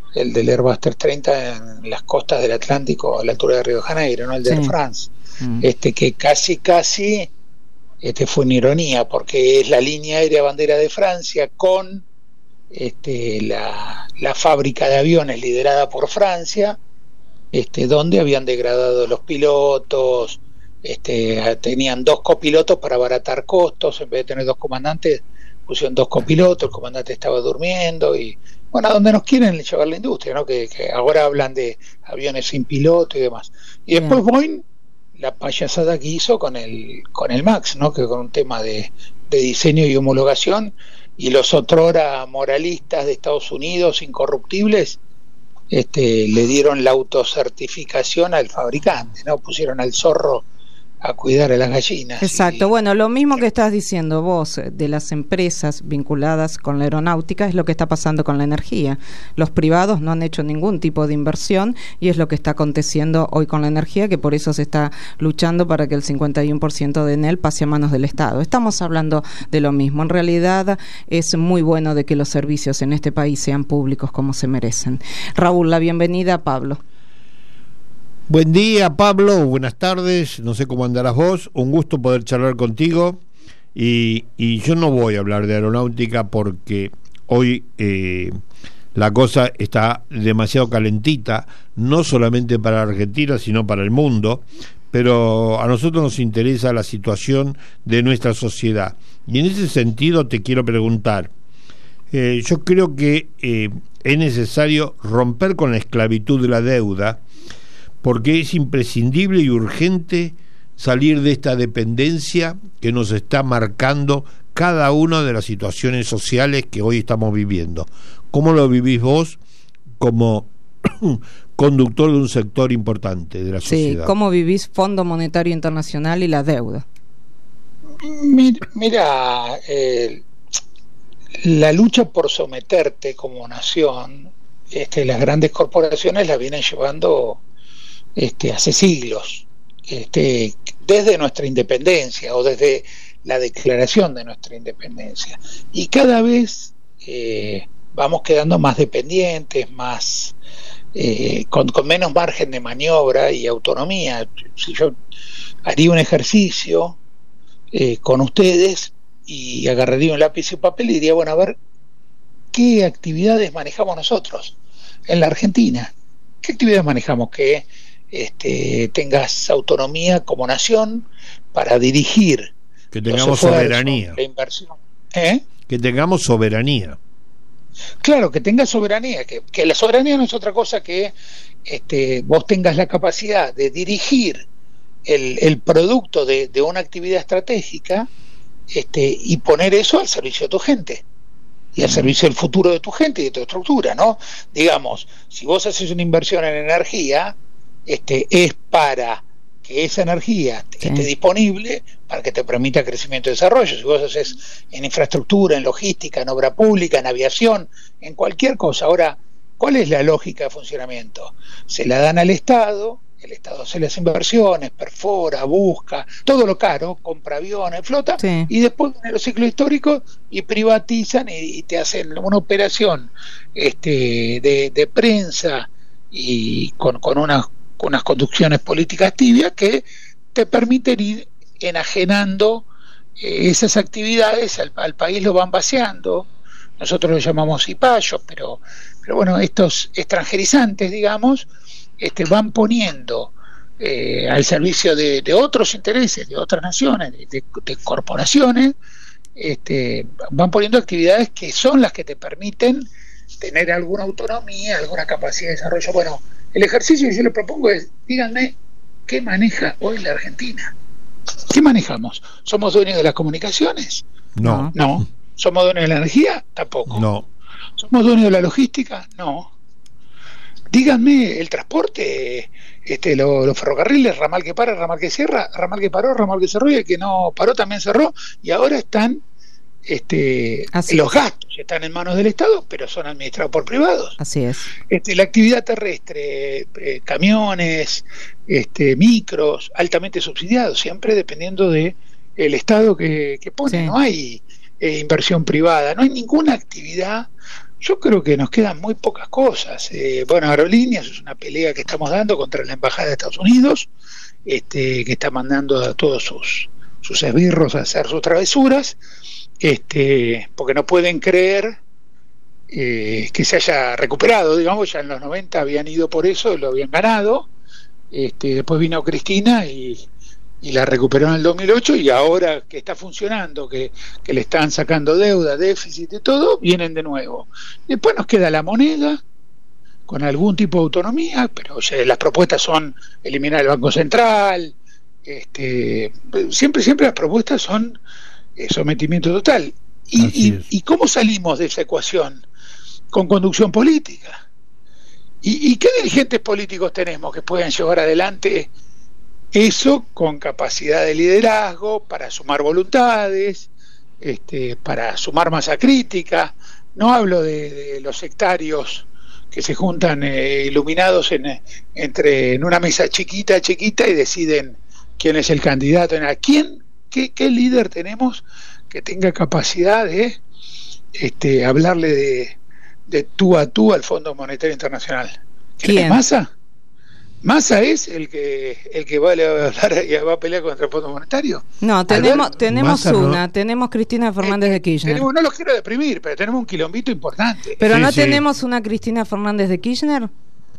el del Airbus trescientos treinta en las costas del Atlántico a la altura de Río de Janeiro, ¿no? El de sí. Air France, mm. este que casi casi este fue una ironía, porque es la línea aérea bandera de Francia con este la, la fábrica de aviones liderada por Francia, este donde habían degradado los pilotos, este tenían dos copilotos para abaratar costos, en vez de tener dos comandantes pusieron dos copilotos, el comandante estaba durmiendo y bueno, a donde nos quieren llevar la industria, ¿no? Que, que ahora hablan de aviones sin piloto y demás. Y después Bien. Boeing, la payasada que hizo con el con el MAX, ¿no? Que con un tema de, de diseño y homologación, y los otrora moralistas de Estados Unidos, incorruptibles, este, le dieron la autocertificación al fabricante, ¿no? Pusieron al zorro a cuidar a las gallinas. Exacto, y, bueno, lo mismo que estás diciendo vos de las empresas vinculadas con la aeronáutica es lo que está pasando con la energía. Los privados no han hecho ningún tipo de inversión y es lo que está aconteciendo hoy con la energía, que por eso se está luchando para que el cincuenta y uno por ciento de Enel pase a manos del Estado. Estamos hablando de lo mismo. En realidad es muy bueno de que los servicios en este país sean públicos como se merecen. Raúl, la bienvenida a Pablo. Buen día, Pablo, buenas tardes, no sé cómo andarás vos, un gusto poder charlar contigo y, y yo no voy a hablar de aeronáutica porque hoy eh, la cosa está demasiado calentita, no solamente para Argentina, sino para el mundo, pero a nosotros nos interesa la situación de nuestra sociedad. Y en ese sentido te quiero preguntar, eh, yo creo que eh, es necesario romper con la esclavitud de la deuda, porque es imprescindible y urgente salir de esta dependencia que nos está marcando cada una de las situaciones sociales que hoy estamos viviendo. ¿Cómo lo vivís vos como conductor de un sector importante de la sociedad? Sí, ¿cómo vivís Fondo Monetario Internacional y la deuda? Mira, mira eh, la lucha por someterte como nación, este, las grandes corporaciones la vienen llevando Este, hace siglos, este, desde nuestra independencia o desde la declaración de nuestra independencia, y cada vez eh, vamos quedando más dependientes, más eh, con, con menos margen de maniobra y autonomía. Si yo haría un ejercicio eh, con ustedes y agarraría un lápiz y papel y diría, bueno, a ver, ¿qué actividades manejamos nosotros en la Argentina? ¿Qué actividades manejamos que Este, tengas autonomía como nación para dirigir, que tengamos soberanía, la inversión, ¿eh? que tengamos soberanía, claro, que tengas soberanía, que, que la soberanía no es otra cosa que este, vos tengas la capacidad de dirigir el, el producto de, de una actividad estratégica, este, y poner eso al servicio de tu gente y al servicio del futuro de tu gente y de tu estructura, ¿no? Digamos, si vos haces una inversión en energía, Este, es para que esa energía sí. esté disponible para que te permita crecimiento y desarrollo. Si vos haces en infraestructura, en logística, en obra pública, en aviación, en cualquier cosa. Ahora, ¿cuál es la lógica de funcionamiento? Se la dan al Estado, el Estado hace las inversiones, perfora, busca, todo lo caro, compra aviones, flota, sí. y después vienen los ciclos históricos y privatizan y, y te hacen una operación este, de, de prensa y con, con unas unas conducciones políticas tibias que te permiten ir enajenando eh, esas actividades, al, al país lo van vaciando, nosotros lo llamamos cipayos, pero, pero bueno, estos extranjerizantes, digamos, este, van poniendo eh, al servicio de, de otros intereses, de otras naciones, de, de, de corporaciones, este, van poniendo actividades que son las que te permiten tener alguna autonomía, alguna capacidad de desarrollo. Bueno, el ejercicio que yo le propongo es, díganme, ¿qué maneja hoy la Argentina? ¿Qué manejamos? ¿Somos dueños de las comunicaciones? No. No. ¿Somos dueños de la energía? Tampoco. No. ¿Somos dueños de la logística? No. Díganme, el transporte, este, los lo ferrocarriles, ramal que para, ramal que cierra, ramal que paró, ramal que cerró, y el que no paró también cerró, y ahora están Este, los gastos están en manos del Estado, pero son administrados por privados. Así es. Este, la actividad terrestre, eh, camiones, este, micros, altamente subsidiados, siempre dependiendo de el Estado que, que pone. Sí. No hay eh, inversión privada, no hay ninguna actividad Yo creo que nos quedan muy pocas cosas. Eh, bueno, Aerolíneas es una pelea que estamos dando contra la Embajada de Estados Unidos, este, que está mandando a todos sus, sus esbirros a hacer sus travesuras, este, porque no pueden creer eh, que se haya recuperado. Digamos, ya en los noventa habían ido por eso, lo habían ganado. Este, después vino Cristina y, y la recuperó en el dos mil ocho, y ahora que está funcionando, que, que le están sacando deuda, déficit y todo, vienen de nuevo. Después nos queda la moneda con algún tipo de autonomía, pero o sea, las propuestas son eliminar el Banco Central, este, siempre siempre las propuestas son eh, sometimiento total. Y, y, ¿Y cómo salimos de esa ecuación? Con conducción política. ¿Y, ¿Y qué dirigentes políticos tenemos que puedan llevar adelante eso con capacidad de liderazgo para sumar voluntades, este, para sumar masa crítica? No hablo de, de los sectarios que se juntan eh, iluminados en, entre, en una mesa chiquita, chiquita y deciden quién es el candidato. ¿A quién? ¿Qué, qué líder tenemos que tenga capacidad de este, hablarle de de tú a tú al Fondo Monetario Internacional? ¿Quién es Massa? ¿Massa es el que el que va a hablar y va a pelear contra el Fondo Monetario? No, tenemos Albert, tenemos Massa, una, ¿no? tenemos Cristina Fernández eh, de Kirchner. Tenemos, no los quiero deprimir, pero tenemos un quilombito importante. Pero Sí, no sí. tenemos una Cristina Fernández de Kirchner.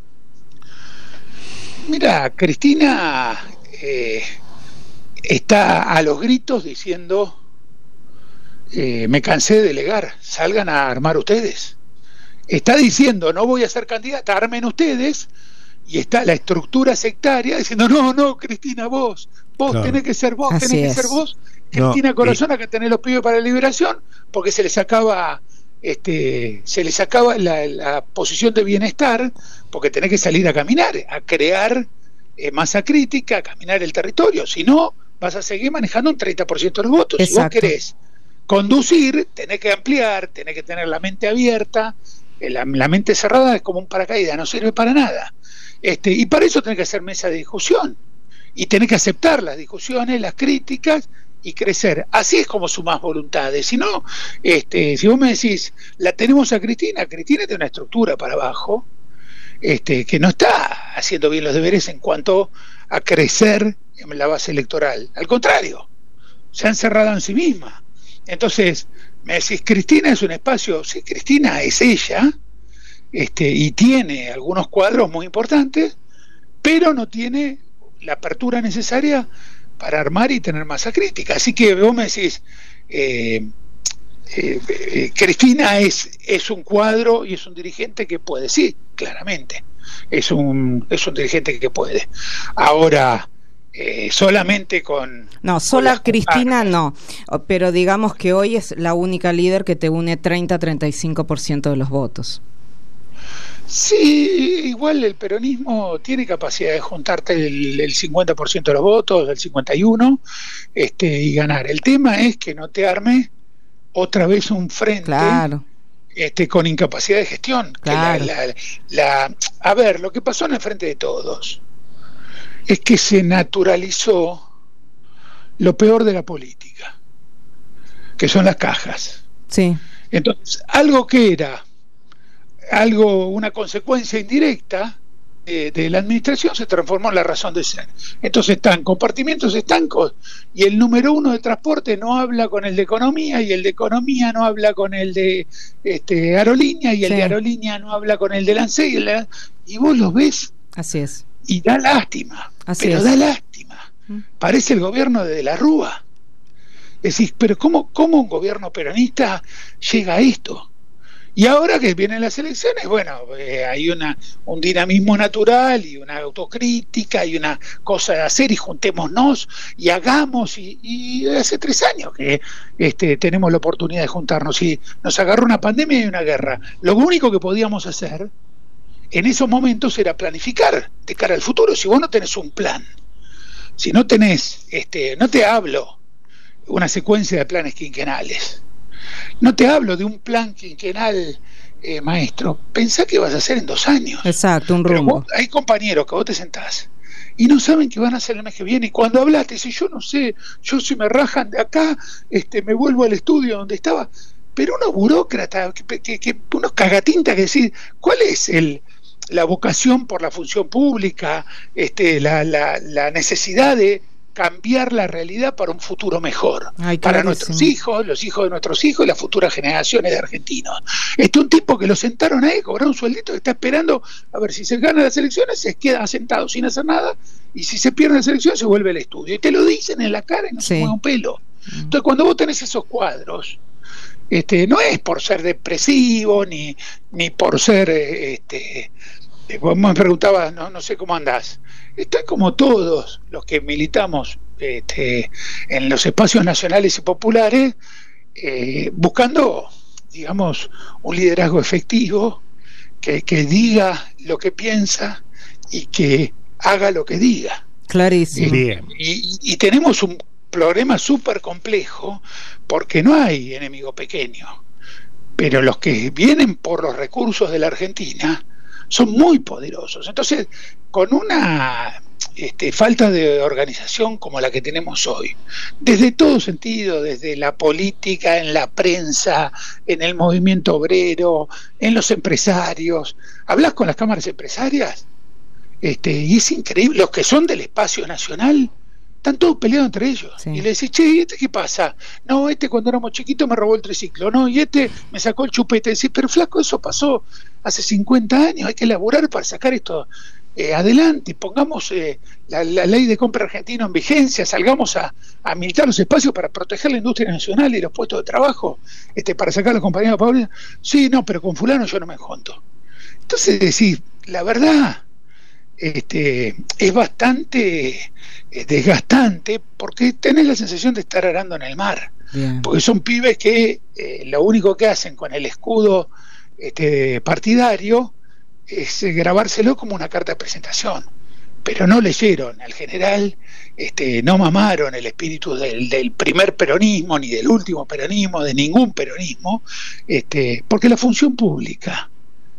Mira, Cristina eh, está a los gritos diciendo eh, me cansé de delegar, salgan a armar ustedes. Está diciendo, no voy a ser candidata, armen ustedes, y está la estructura sectaria diciendo, no, no, Cristina, vos, vos Claro. tenés que ser vos, Así tenés es. que ser vos, No, Cristina y- Corazón, que tenés los pibes para la liberación, porque se les sacaba, este, se les sacaba la, la posición de bienestar, porque tenés que salir a caminar, a crear eh, masa crítica, a caminar el territorio, si no, vas a seguir manejando un treinta por ciento de los votos. Exacto. Si vos querés conducir, tenés que ampliar, tenés que tener la mente abierta. La, la mente cerrada es como un paracaídas, no sirve para nada. Este, y para eso tenés que hacer mesa de discusión y tenés que aceptar las discusiones, las críticas y crecer. Así es como sumás voluntades. Si no, este, si vos me decís, la tenemos a Cristina, Cristina tiene una estructura para abajo, este, que no está haciendo bien los deberes en cuanto a crecer en la base electoral. Al contrario, se ha encerrado en sí misma. Entonces, me decís, Cristina es un espacio. Sí, Cristina es ella, este, y tiene algunos cuadros muy importantes, pero no tiene la apertura necesaria para armar y tener masa crítica. Así que vos me decís, eh, eh, eh, Cristina es, es un cuadro y es un dirigente que puede, sí, claramente, es un, es un dirigente que puede. Ahora, Eh, solamente con No, sola con Cristina no, pero digamos que hoy es la única líder que te une treinta a treinta y cinco por ciento de los votos. Sí, igual el peronismo tiene capacidad de juntarte el, el cincuenta por ciento de los votos, el cincuenta y uno por ciento, este, y ganar. El tema es que no te arme otra vez un frente, Claro. este, con incapacidad de gestión. Claro. Que la, la, la, a ver, lo que pasó en el Frente de Todos es que se naturalizó lo peor de la política, que son las cajas. Sí. Entonces, algo que era algo, una consecuencia indirecta de, de la administración, se transformó en la razón de ser. Entonces están compartimientos estancos y el número uno de transporte no habla con el de economía, y el de economía no habla con el de este, aerolínea, y el Sí. de aerolínea no habla con el de Lance, y, el de- y vos los ves Así es. y da lástima, Así pero es. da lástima. Mm. Parece el gobierno de, de la Rúa. Decís, pero ¿cómo, cómo un gobierno peronista llega a esto? Y ahora que vienen las elecciones, bueno, eh, hay una un dinamismo natural y una autocrítica y una cosa de hacer, y juntémonos y hagamos, y, y hace tres años que este, tenemos la oportunidad de juntarnos, y nos agarró una pandemia y una guerra. Lo único que podíamos hacer en esos momentos era planificar de cara al futuro. Si vos no tenés un plan, si no tenés, este, no te hablo una secuencia de planes quinquenales, no te hablo de un plan quinquenal, eh, maestro, pensá que vas a hacer en dos años. Exacto, un Pero rumbo. vos, hay compañeros que vos te sentás y no saben qué van a hacer el mes que viene, y cuando hablas te dicen, yo no sé, yo si me rajan de acá, este, me vuelvo al estudio donde estaba. pero unos burócratas, que, que, que, unos cagatintas que decir, ¿cuál es el la vocación por la función pública, este, la, la, la necesidad de cambiar la realidad para un futuro mejor? Ay, para nuestros hijos, los hijos de nuestros hijos y las futuras generaciones de argentinos. Este un tipo que lo sentaron ahí, cobró un sueldito que está esperando a ver si se ganan las elecciones, se queda sentado sin hacer nada, y si se pierde las elecciones se vuelve al estudio. Y te lo dicen en la cara y no sí. se mueve un pelo. Entonces cuando vos tenés esos cuadros, este, no es por ser depresivo, ni, ni por ser... Este, vos me preguntabas, no, no sé cómo andás. Estoy como todos los que militamos este, en los espacios nacionales y populares, eh, buscando, digamos, un liderazgo efectivo que, que diga lo que piensa y que haga lo que diga. Clarísimo. Eh, y, y tenemos un problema súper complejo porque no hay enemigo pequeño, pero los que vienen por los recursos de la Argentina son muy poderosos. Entonces, con una este, falta de organización como la que tenemos hoy, desde todo sentido, desde la política, en la prensa, en el movimiento obrero, en los empresarios, hablas con las cámaras empresarias, este, y es increíble, los que son del espacio nacional, están todos peleados entre ellos. Sí. Y le decís, che, ¿y este qué pasa? No, este cuando éramos chiquitos me robó el triciclo, no, y este me sacó el chupete. Decís, pero flaco, eso pasó hace cincuenta años, hay que elaborar para sacar esto eh, adelante, pongamos eh, la, la ley de compra argentina en vigencia, salgamos a, a militar los espacios para proteger la industria nacional y los puestos de trabajo, este, para sacar a los compañeros de Paulina. Sí, no, pero con fulano yo no me junto. Entonces decís, la verdad, este, es bastante eh, desgastante, porque tenés la sensación de estar arando en el mar. Bien. Porque son pibes que eh, lo único que hacen con el escudo este, partidario es eh, grabárselo como una carta de presentación, pero no leyeron al general, este, no mamaron el espíritu del, del primer peronismo, ni del último peronismo, de ningún peronismo, este, porque la función pública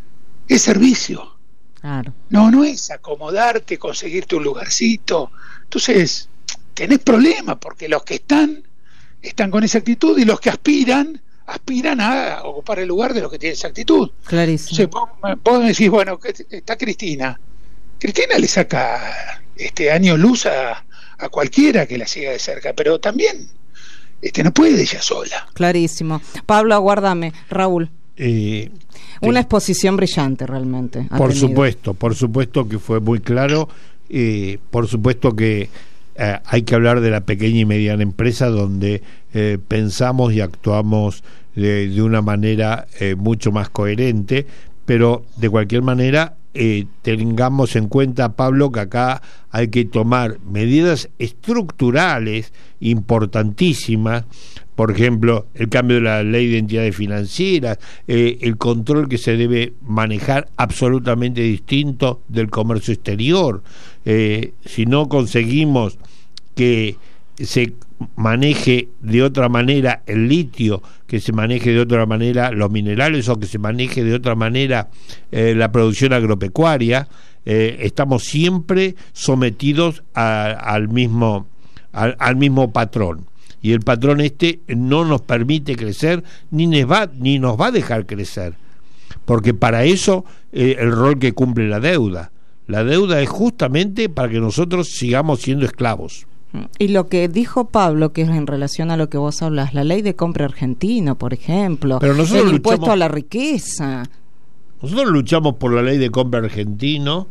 es servicio. Claro. No, no es acomodarte, conseguirte un lugarcito. Entonces, tenés problemas, porque los que están, están con esa actitud, y los que aspiran, aspiran a ocupar el lugar de los que tienen esa actitud. Clarísimo. Entonces, vos, vos me decís, bueno, está Cristina. Cristina le saca este año luz a, a cualquiera que la siga de cerca, pero también este, no puede ella sola. Clarísimo. Pablo, aguárdame. Raúl. Eh, Una eh, exposición brillante realmente. Por tenido. supuesto, por supuesto que fue muy claro. Eh, por supuesto que eh, hay que hablar de la pequeña y mediana empresa, donde eh, pensamos y actuamos de, de una manera eh, mucho más coherente, pero de cualquier manera eh, tengamos en cuenta, Pablo, que acá hay que tomar medidas estructurales importantísimas. Por ejemplo, el cambio de la ley de entidades financieras, eh, el control que se debe manejar absolutamente distinto del comercio exterior. Eh, si no conseguimos que se maneje de otra manera el litio, que se maneje de otra manera los minerales, o que se maneje de otra manera eh, la producción agropecuaria, eh, estamos siempre sometidos a, al mismo al, al mismo patrón. Y el patrón este no nos permite crecer, ni nos va, ni nos va a dejar crecer, porque para eso eh, el rol que cumple la deuda. La deuda es justamente para que nosotros sigamos siendo esclavos. Y lo que dijo Pablo, que es en relación a lo que vos hablas, la ley de compra argentino, por ejemplo, pero nosotros el luchamos, impuesto a la riqueza. Nosotros luchamos por la ley de compra argentino,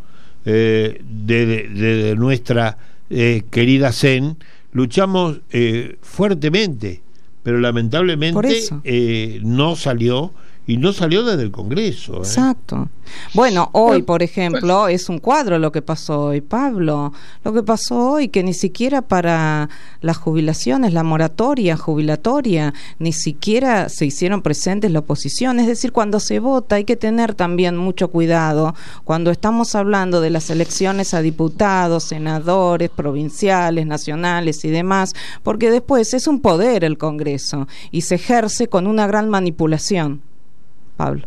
eh, de, de, de nuestra eh, querida C E N. Luchamos eh, fuertemente, pero lamentablemente eh, no salió, y no salió desde el Congreso. ¿eh? Exacto. Bueno, hoy, por ejemplo, es un cuadro lo que pasó hoy, Pablo. Lo que pasó hoy, que ni siquiera para las jubilaciones, la moratoria jubilatoria, ni siquiera se hicieron presentes la oposición. Es decir, cuando se vota hay que tener también mucho cuidado cuando estamos hablando de las elecciones a diputados, senadores, provinciales, nacionales y demás, porque después es un poder el Congreso y se ejerce con una gran manipulación. Pablo.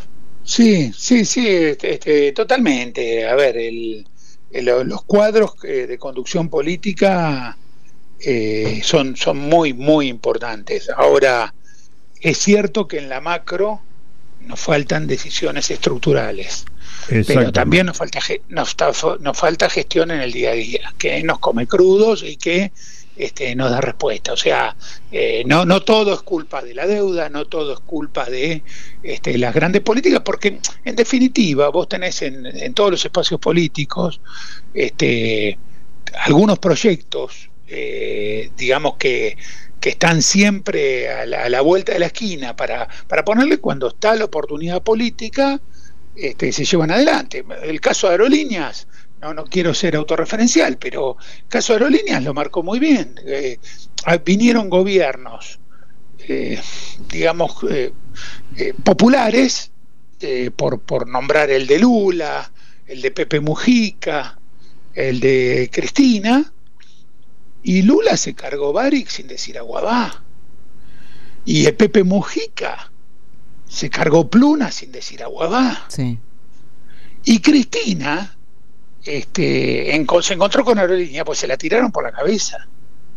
Sí, sí, sí, este, totalmente. A ver, el, el, los cuadros de conducción política eh, son, son muy, muy importantes. Ahora, es cierto que en la macro nos faltan decisiones estructurales, pero también nos falta, nos, nos falta gestión en el día a día, que nos come crudos y que este, nos da respuesta. O sea, eh, no, no todo es culpa de la deuda, no todo es culpa de este, las grandes políticas, porque en definitiva vos tenés en, en todos los espacios políticos este, algunos proyectos, eh, digamos que que están siempre a la, a la vuelta de la esquina para, para ponerle cuando está la oportunidad política, este, se llevan adelante. El caso de Aerolíneas, no, no quiero ser autorreferencial, pero el caso de Aerolíneas lo marcó muy bien. Eh, vinieron gobiernos, eh, digamos, eh, eh, populares, eh, por, por nombrar el de Lula, el de Pepe Mujica, el de Cristina, y Lula se cargó Barrick sin decir aguabá. Y el Pepe Mujica se cargó Pluna sin decir aguabá. Sí. Y Cristina este, en, se encontró con Aerolínea, pues se la tiraron por la cabeza.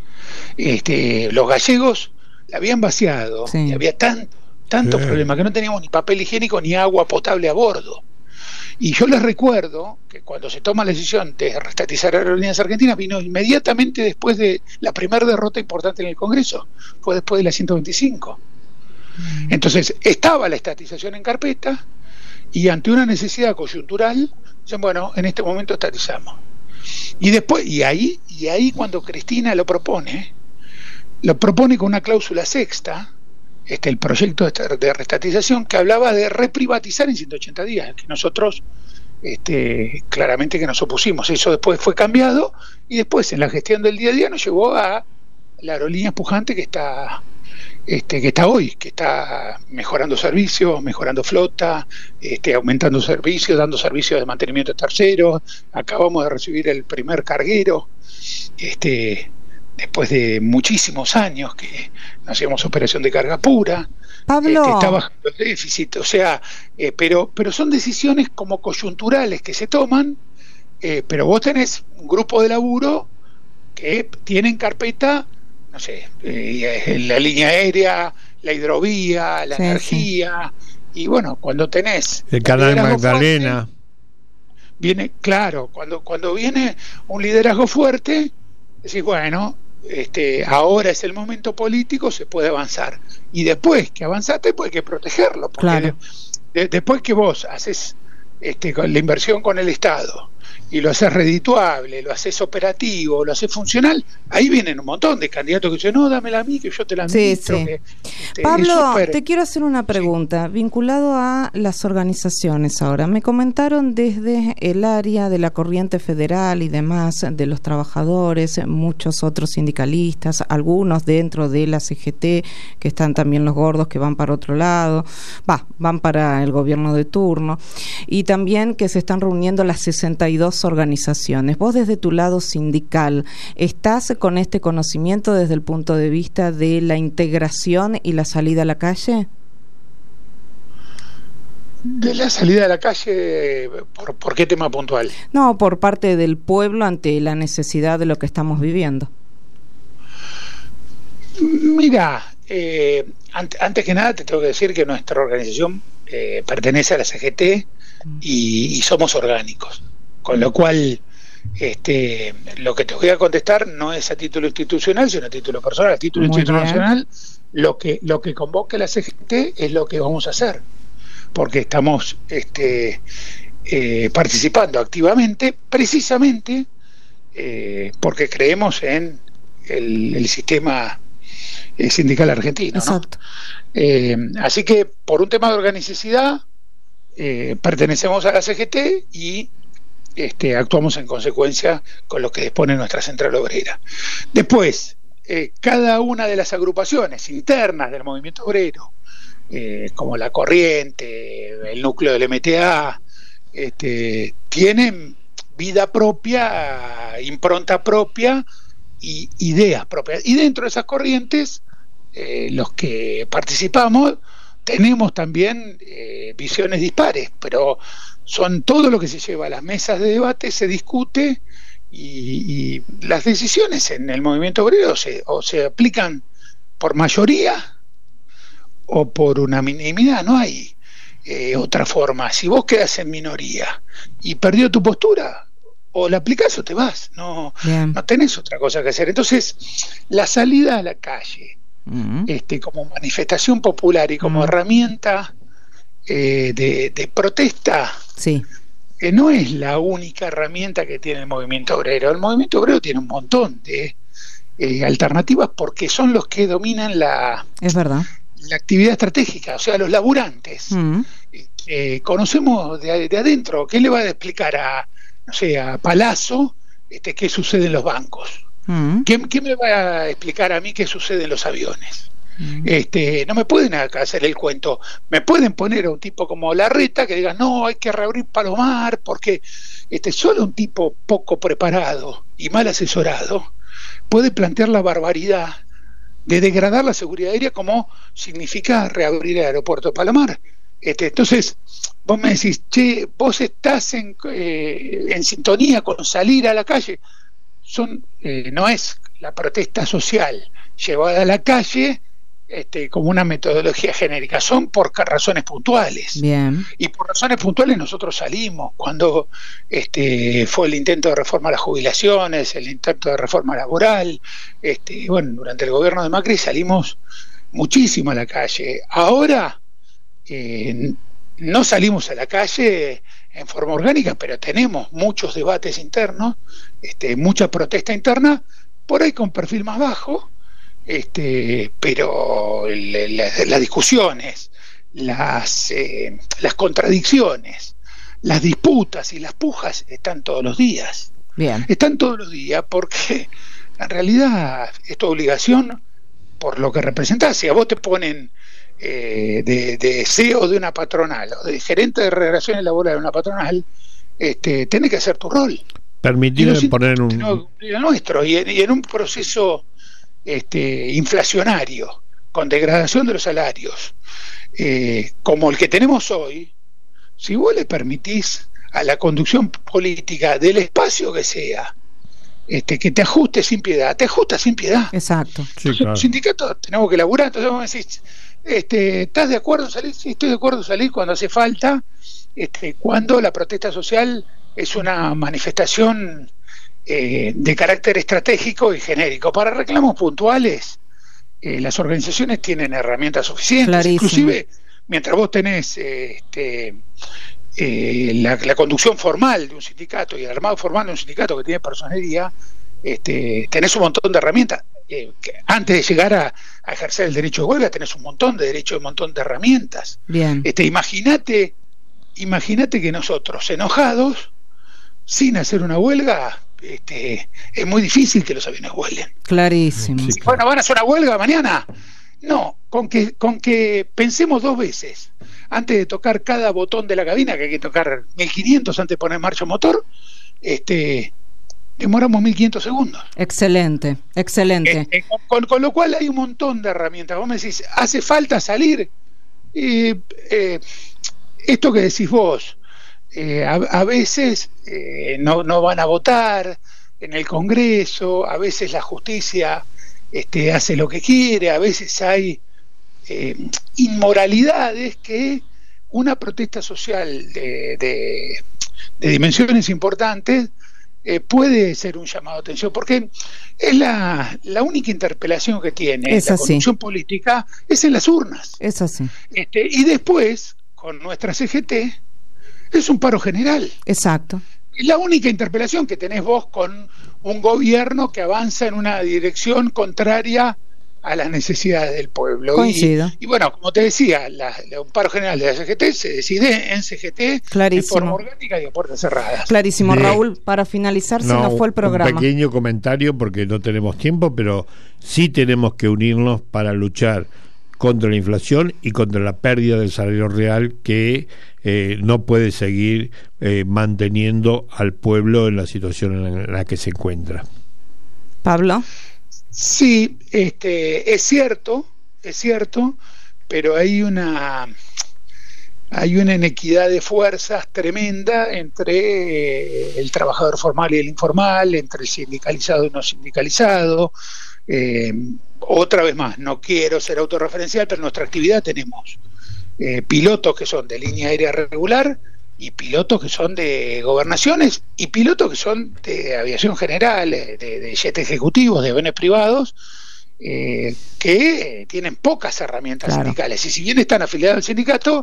Este, los gallegos la habían vaciado, sí. Y había tan, tantos sí. problemas que no teníamos ni papel higiénico ni agua potable a bordo. Y yo les recuerdo que cuando se toma la decisión de restatizar Aerolíneas Argentinas, vino inmediatamente después de la primera derrota importante en el Congreso, fue después de la ciento veinticinco. Entonces estaba la estatización en carpeta y ante una necesidad coyuntural, dicen, bueno, en este momento estatizamos. Y después, y ahí, y ahí cuando Cristina lo propone, lo propone con una cláusula sexta, Este, el proyecto de restatización que hablaba de reprivatizar en ciento ochenta días, que nosotros este, claramente que nos opusimos. Eso después fue cambiado y después en la gestión del día a día nos llevó a la aerolínea pujante que está este, que está hoy, que está mejorando servicios, mejorando flota, este, aumentando servicios, dando servicios de mantenimiento a terceros. Acabamos de recibir el primer carguero, este después de muchísimos años que no hacíamos operación de carga pura. Pablo, este, está bajando el déficit, o sea, eh, pero, pero son decisiones como coyunturales que se toman, eh, pero vos tenés un grupo de laburo que tiene en carpeta, no sé, eh, la línea aérea, la hidrovía, la sí, energía, sí. Y bueno, cuando tenés el canal Magdalena, fuerte, viene, claro, cuando, cuando viene un liderazgo fuerte, decís, bueno, este, ahora es el momento político, se puede avanzar. Y después que avanzaste, pues hay que protegerlo. Porque claro. de, después que vos haces este, con la inversión con el Estado y lo haces redituable, lo haces operativo, lo haces funcional, ahí vienen un montón de candidatos que dicen, no, dámela a mí, que yo te la administro. Sí, sí. Que, este, Pablo, super... te quiero hacer una pregunta, sí. Vinculado a las organizaciones ahora. Me comentaron desde el área de la Corriente Federal y demás, de los trabajadores, muchos otros sindicalistas, algunos dentro de la C G T, que están también los gordos que van para otro lado, va, van para el gobierno de turno, y también que se están reuniendo las sesenta y dos organizaciones. Vos desde tu lado sindical, ¿estás con este conocimiento desde el punto de vista de la integración y la salida a la calle? De la salida a la calle, ¿por, por qué tema puntual? No, por parte del pueblo ante la necesidad de lo que estamos viviendo. Mira, eh, ant, antes que nada te tengo que decir que nuestra organización eh, pertenece a la C G T y, y somos orgánicos. Con lo cual, este, lo que te voy a contestar no es a título institucional, sino a título personal. A título Muy institucional, bien. lo que lo que convoque la C G T es lo que vamos a hacer, porque estamos este, eh, participando activamente, precisamente eh, porque creemos en el, el sistema eh, sindical argentino. Exacto. ¿no? Eh, así que, por un tema de organicidad, eh, pertenecemos a la C G T y Este, actuamos en consecuencia con lo que dispone nuestra central obrera. Después, eh, cada una de las agrupaciones internas del movimiento obrero, eh, como la Corriente, el núcleo del M T A, este, tienen vida propia, impronta propia y ideas propias. Y dentro de esas corrientes, eh, los que participamos tenemos también eh, visiones dispares, pero son todo lo que se lleva a las mesas de debate, se discute y, y las decisiones en el movimiento obrero se, o se aplican por mayoría o por unanimidad, no hay eh, otra forma. Si vos quedás en minoría y perdió tu postura, o la aplicás o te vas, no, no tenés otra cosa que hacer. Entonces, la salida a la calle, uh-huh. este, como manifestación popular y como uh-huh. herramienta eh, de, de protesta, sí. que no es la única herramienta que tiene el movimiento obrero. El movimiento obrero tiene un montón de eh, alternativas porque son los que dominan la, es verdad. la actividad estratégica, o sea, los laburantes. Uh-huh. Eh, conocemos de, de adentro. ¿Qué le va a explicar a, no sé, a Palazzo este, qué sucede en los bancos? Uh-huh. ¿Qué, ¿Qué me va a explicar a mí qué sucede en los aviones? Uh-huh. Este, no me pueden hacer el cuento. Me pueden poner a un tipo como Larreta que diga, no, hay que reabrir Palomar, porque este, solo un tipo poco preparado y mal asesorado puede plantear la barbaridad de degradar la seguridad aérea como significa reabrir el aeropuerto de Palomar. Este, entonces, vos me decís, che, vos estás en, eh, en sintonía con salir a la calle. Son, eh, no es la protesta social llevada a la calle este, como una metodología genérica, son por razones puntuales. Bien. Y por razones puntuales nosotros salimos. Cuando este, fue el intento de reforma a las jubilaciones, el intento de reforma laboral, este, bueno, durante el gobierno de Macri salimos muchísimo a la calle. Ahora Eh, no salimos a la calle en forma orgánica, pero tenemos muchos debates internos, este, mucha protesta interna, por ahí con perfil más bajo, este, pero el, la, las discusiones, las, eh, las contradicciones, las disputas y las pujas están todos los días. Bien. Están todos los días porque en realidad es tu obligación por lo que representás. Si a vos te ponen Eh, de, de C E O de una patronal o de gerente de relaciones laborales de una patronal, este, tenés que hacer tu rol. Permitirme poner un no, el nuestro y en, y en un proceso este, inflacionario con degradación de los salarios eh, como el que tenemos hoy, si vos le permitís a la conducción política del espacio que sea este, que te ajuste sin piedad, te ajusta sin piedad. Exacto. Sí, claro. Los sindicatos tenemos que laburar. Entonces vos me decís, Este, ¿estás de acuerdo en salir? Sí, estoy de acuerdo en salir cuando hace falta, este, cuando la protesta social es una manifestación eh, de carácter estratégico y genérico. Para reclamos puntuales, eh, las organizaciones tienen herramientas suficientes. Clarísimo. Inclusive, mientras vos tenés eh, este, eh, la, la conducción formal de un sindicato y el armado formal de un sindicato que tiene personería, este, tenés un montón de herramientas. Eh, que antes de llegar a, a ejercer el derecho de huelga tenés un montón de derechos, un montón de herramientas. Bien. Este, imagínate, imagínate que nosotros, enojados, sin hacer una huelga, este, es muy difícil que los aviones vuelen. Clarísimo. Sí, claro. Bueno, ¿van a hacer una huelga mañana? No, con que, con que pensemos dos veces antes de tocar cada botón de la cabina, que hay que tocar mil quinientos antes de poner en marcha el motor, este demoramos mil quinientos segundos. Excelente, excelente. Eh, eh, con, con lo cual hay un montón de herramientas. Vos me decís, ¿hace falta salir? Eh, eh, esto que decís vos, eh, a, a veces eh, no, no van a votar en el Congreso, a veces la justicia este, hace lo que quiere, a veces hay eh, inmoralidades que una protesta social de, de, de dimensiones importantes Eh, puede ser un llamado de atención, porque es la, la única interpelación que tiene es la así. conducción política es en las urnas. Es así. Este, y después, con nuestra C G T, es un paro general. Exacto. Es la única interpelación que tenés vos con un gobierno que avanza en una dirección contraria a las necesidades del pueblo. Coincido. Y, y bueno, como te decía, la, la, un paro general de la C G T se decide en C G T Clarísimo. de forma orgánica y a puertas cerradas. Clarísimo, Bien. Raúl, para finalizar se No, nos fue el programa. Un pequeño comentario porque no tenemos tiempo, pero sí tenemos que unirnos para luchar contra la inflación y contra la pérdida del salario real que eh, no puede seguir eh, manteniendo al pueblo en la situación en la que se encuentra. Pablo. Sí, este, es cierto, es cierto, pero hay una hay una inequidad de fuerzas tremenda entre eh, el trabajador formal y el informal, entre el sindicalizado y no sindicalizado. Eh, otra vez más, no quiero ser autorreferencial, pero en nuestra actividad tenemos eh, pilotos que son de línea aérea regular, y pilotos que son de gobernaciones, y pilotos que son de aviación general, de, de jet ejecutivos, de aviones privados, eh, que tienen pocas herramientas claro. sindicales. Y si bien están afiliados al sindicato,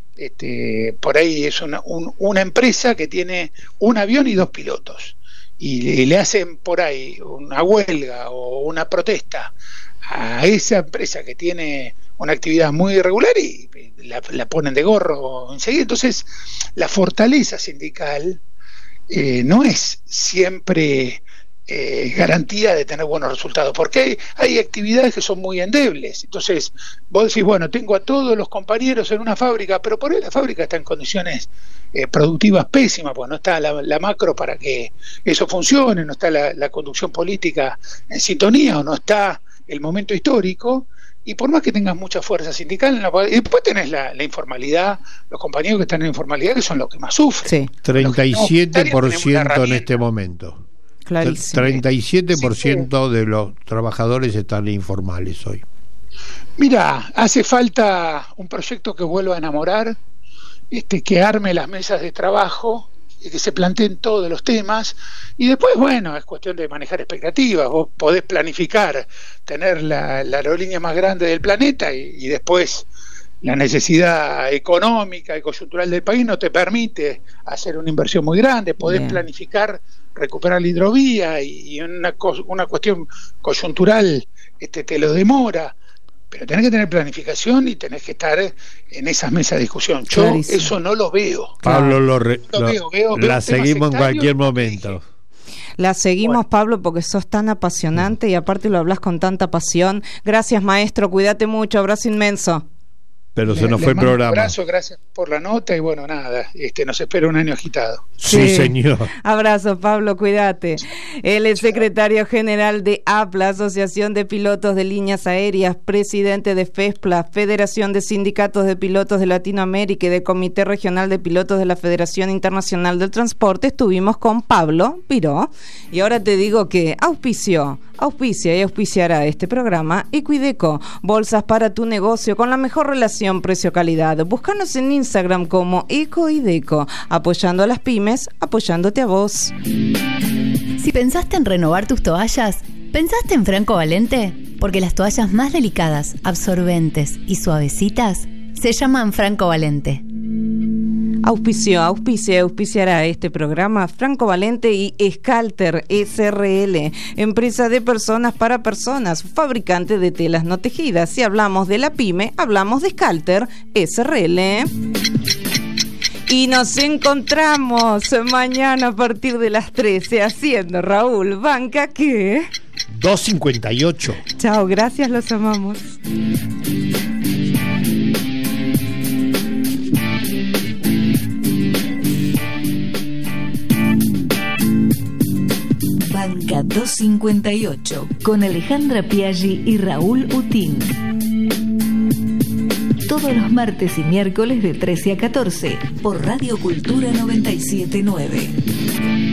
este, por ahí es una, un, una empresa que tiene un avión y dos pilotos. Y le hacen por ahí una huelga o una protesta a esa empresa que tiene una actividad muy irregular y la, la ponen de gorro enseguida. Entonces, la fortaleza sindical eh, no es siempre eh, garantía de tener buenos resultados, porque hay, hay actividades que son muy endebles. Entonces, vos decís, bueno, tengo a todos los compañeros en una fábrica, pero por ahí la fábrica está en condiciones Eh, productivas pésimas, pues no está la, la macro para que eso funcione, no está la, la conducción política en sintonía, o no está el momento histórico, y por más que tengas mucha fuerza sindical, y después tenés la, la informalidad, los compañeros que están en informalidad, que son los que más sufren. Sí. treinta y siete por ciento en este momento. Clarísimo. treinta y siete por ciento sí, de los trabajadores están informales hoy. Mira, hace falta un proyecto que vuelva a enamorar, Este, que arme las mesas de trabajo y que se planteen todos los temas, y después, bueno, es cuestión de manejar expectativas. Vos podés planificar tener la, la aerolínea más grande del planeta y, y después la necesidad económica y coyuntural del país no te permite hacer una inversión muy grande. Podés Bien. planificar recuperar la hidrovía y, y una, una cuestión coyuntural este, te lo demora. Pero tenés que tener planificación y tenés que estar en esas mesas de discusión. Yo Clarísimo. eso no lo veo. Pablo, lo, re, lo, lo veo, veo, veo la seguimos en cualquier momento. La seguimos, bueno. Pablo, porque sos tan apasionante y aparte lo hablas con tanta pasión. Gracias, maestro, cuídate mucho, abrazo inmenso. Pero le, se nos fue el programa. Un abrazo, gracias por la nota y bueno, nada, este nos espera un año agitado. Sí, sí, señor. Abrazo, Pablo, cuídate. Él es secretario general de A P L A, Asociación de Pilotos de Líneas Aéreas, presidente de FESPLA, Federación de Sindicatos de Pilotos de Latinoamérica y del Comité Regional de Pilotos de la Federación Internacional del Transporte. Estuvimos con Pablo Piró y ahora te digo que auspició, auspicia y auspiciará este programa Equideco, bolsas para tu negocio con la mejor relación precio-calidad. Búscanos en Instagram como Ecoideco, apoyando a las pymes, apoyándote a vos. Si pensaste en renovar tus toallas, ¿pensaste en Franco Valente? Porque las toallas más delicadas, absorbentes y suavecitas se llaman Franco Valente. Auspició, auspicia y auspiciará este programa Franco Valente y Scalter S R L, empresa de personas para personas, fabricante de telas no tejidas. Si hablamos de la pyme, hablamos de Scalter S R L. Y nos encontramos mañana a partir de las trece haciendo Raúl Banca que... dos cincuenta y ocho. Chao, gracias, los amamos. Banca doscientos cincuenta y ocho con Alejandra Piaggi y Raúl Utín. Todos los martes y miércoles de trece a catorce por Radio Cultura noventa y siete punto nueve.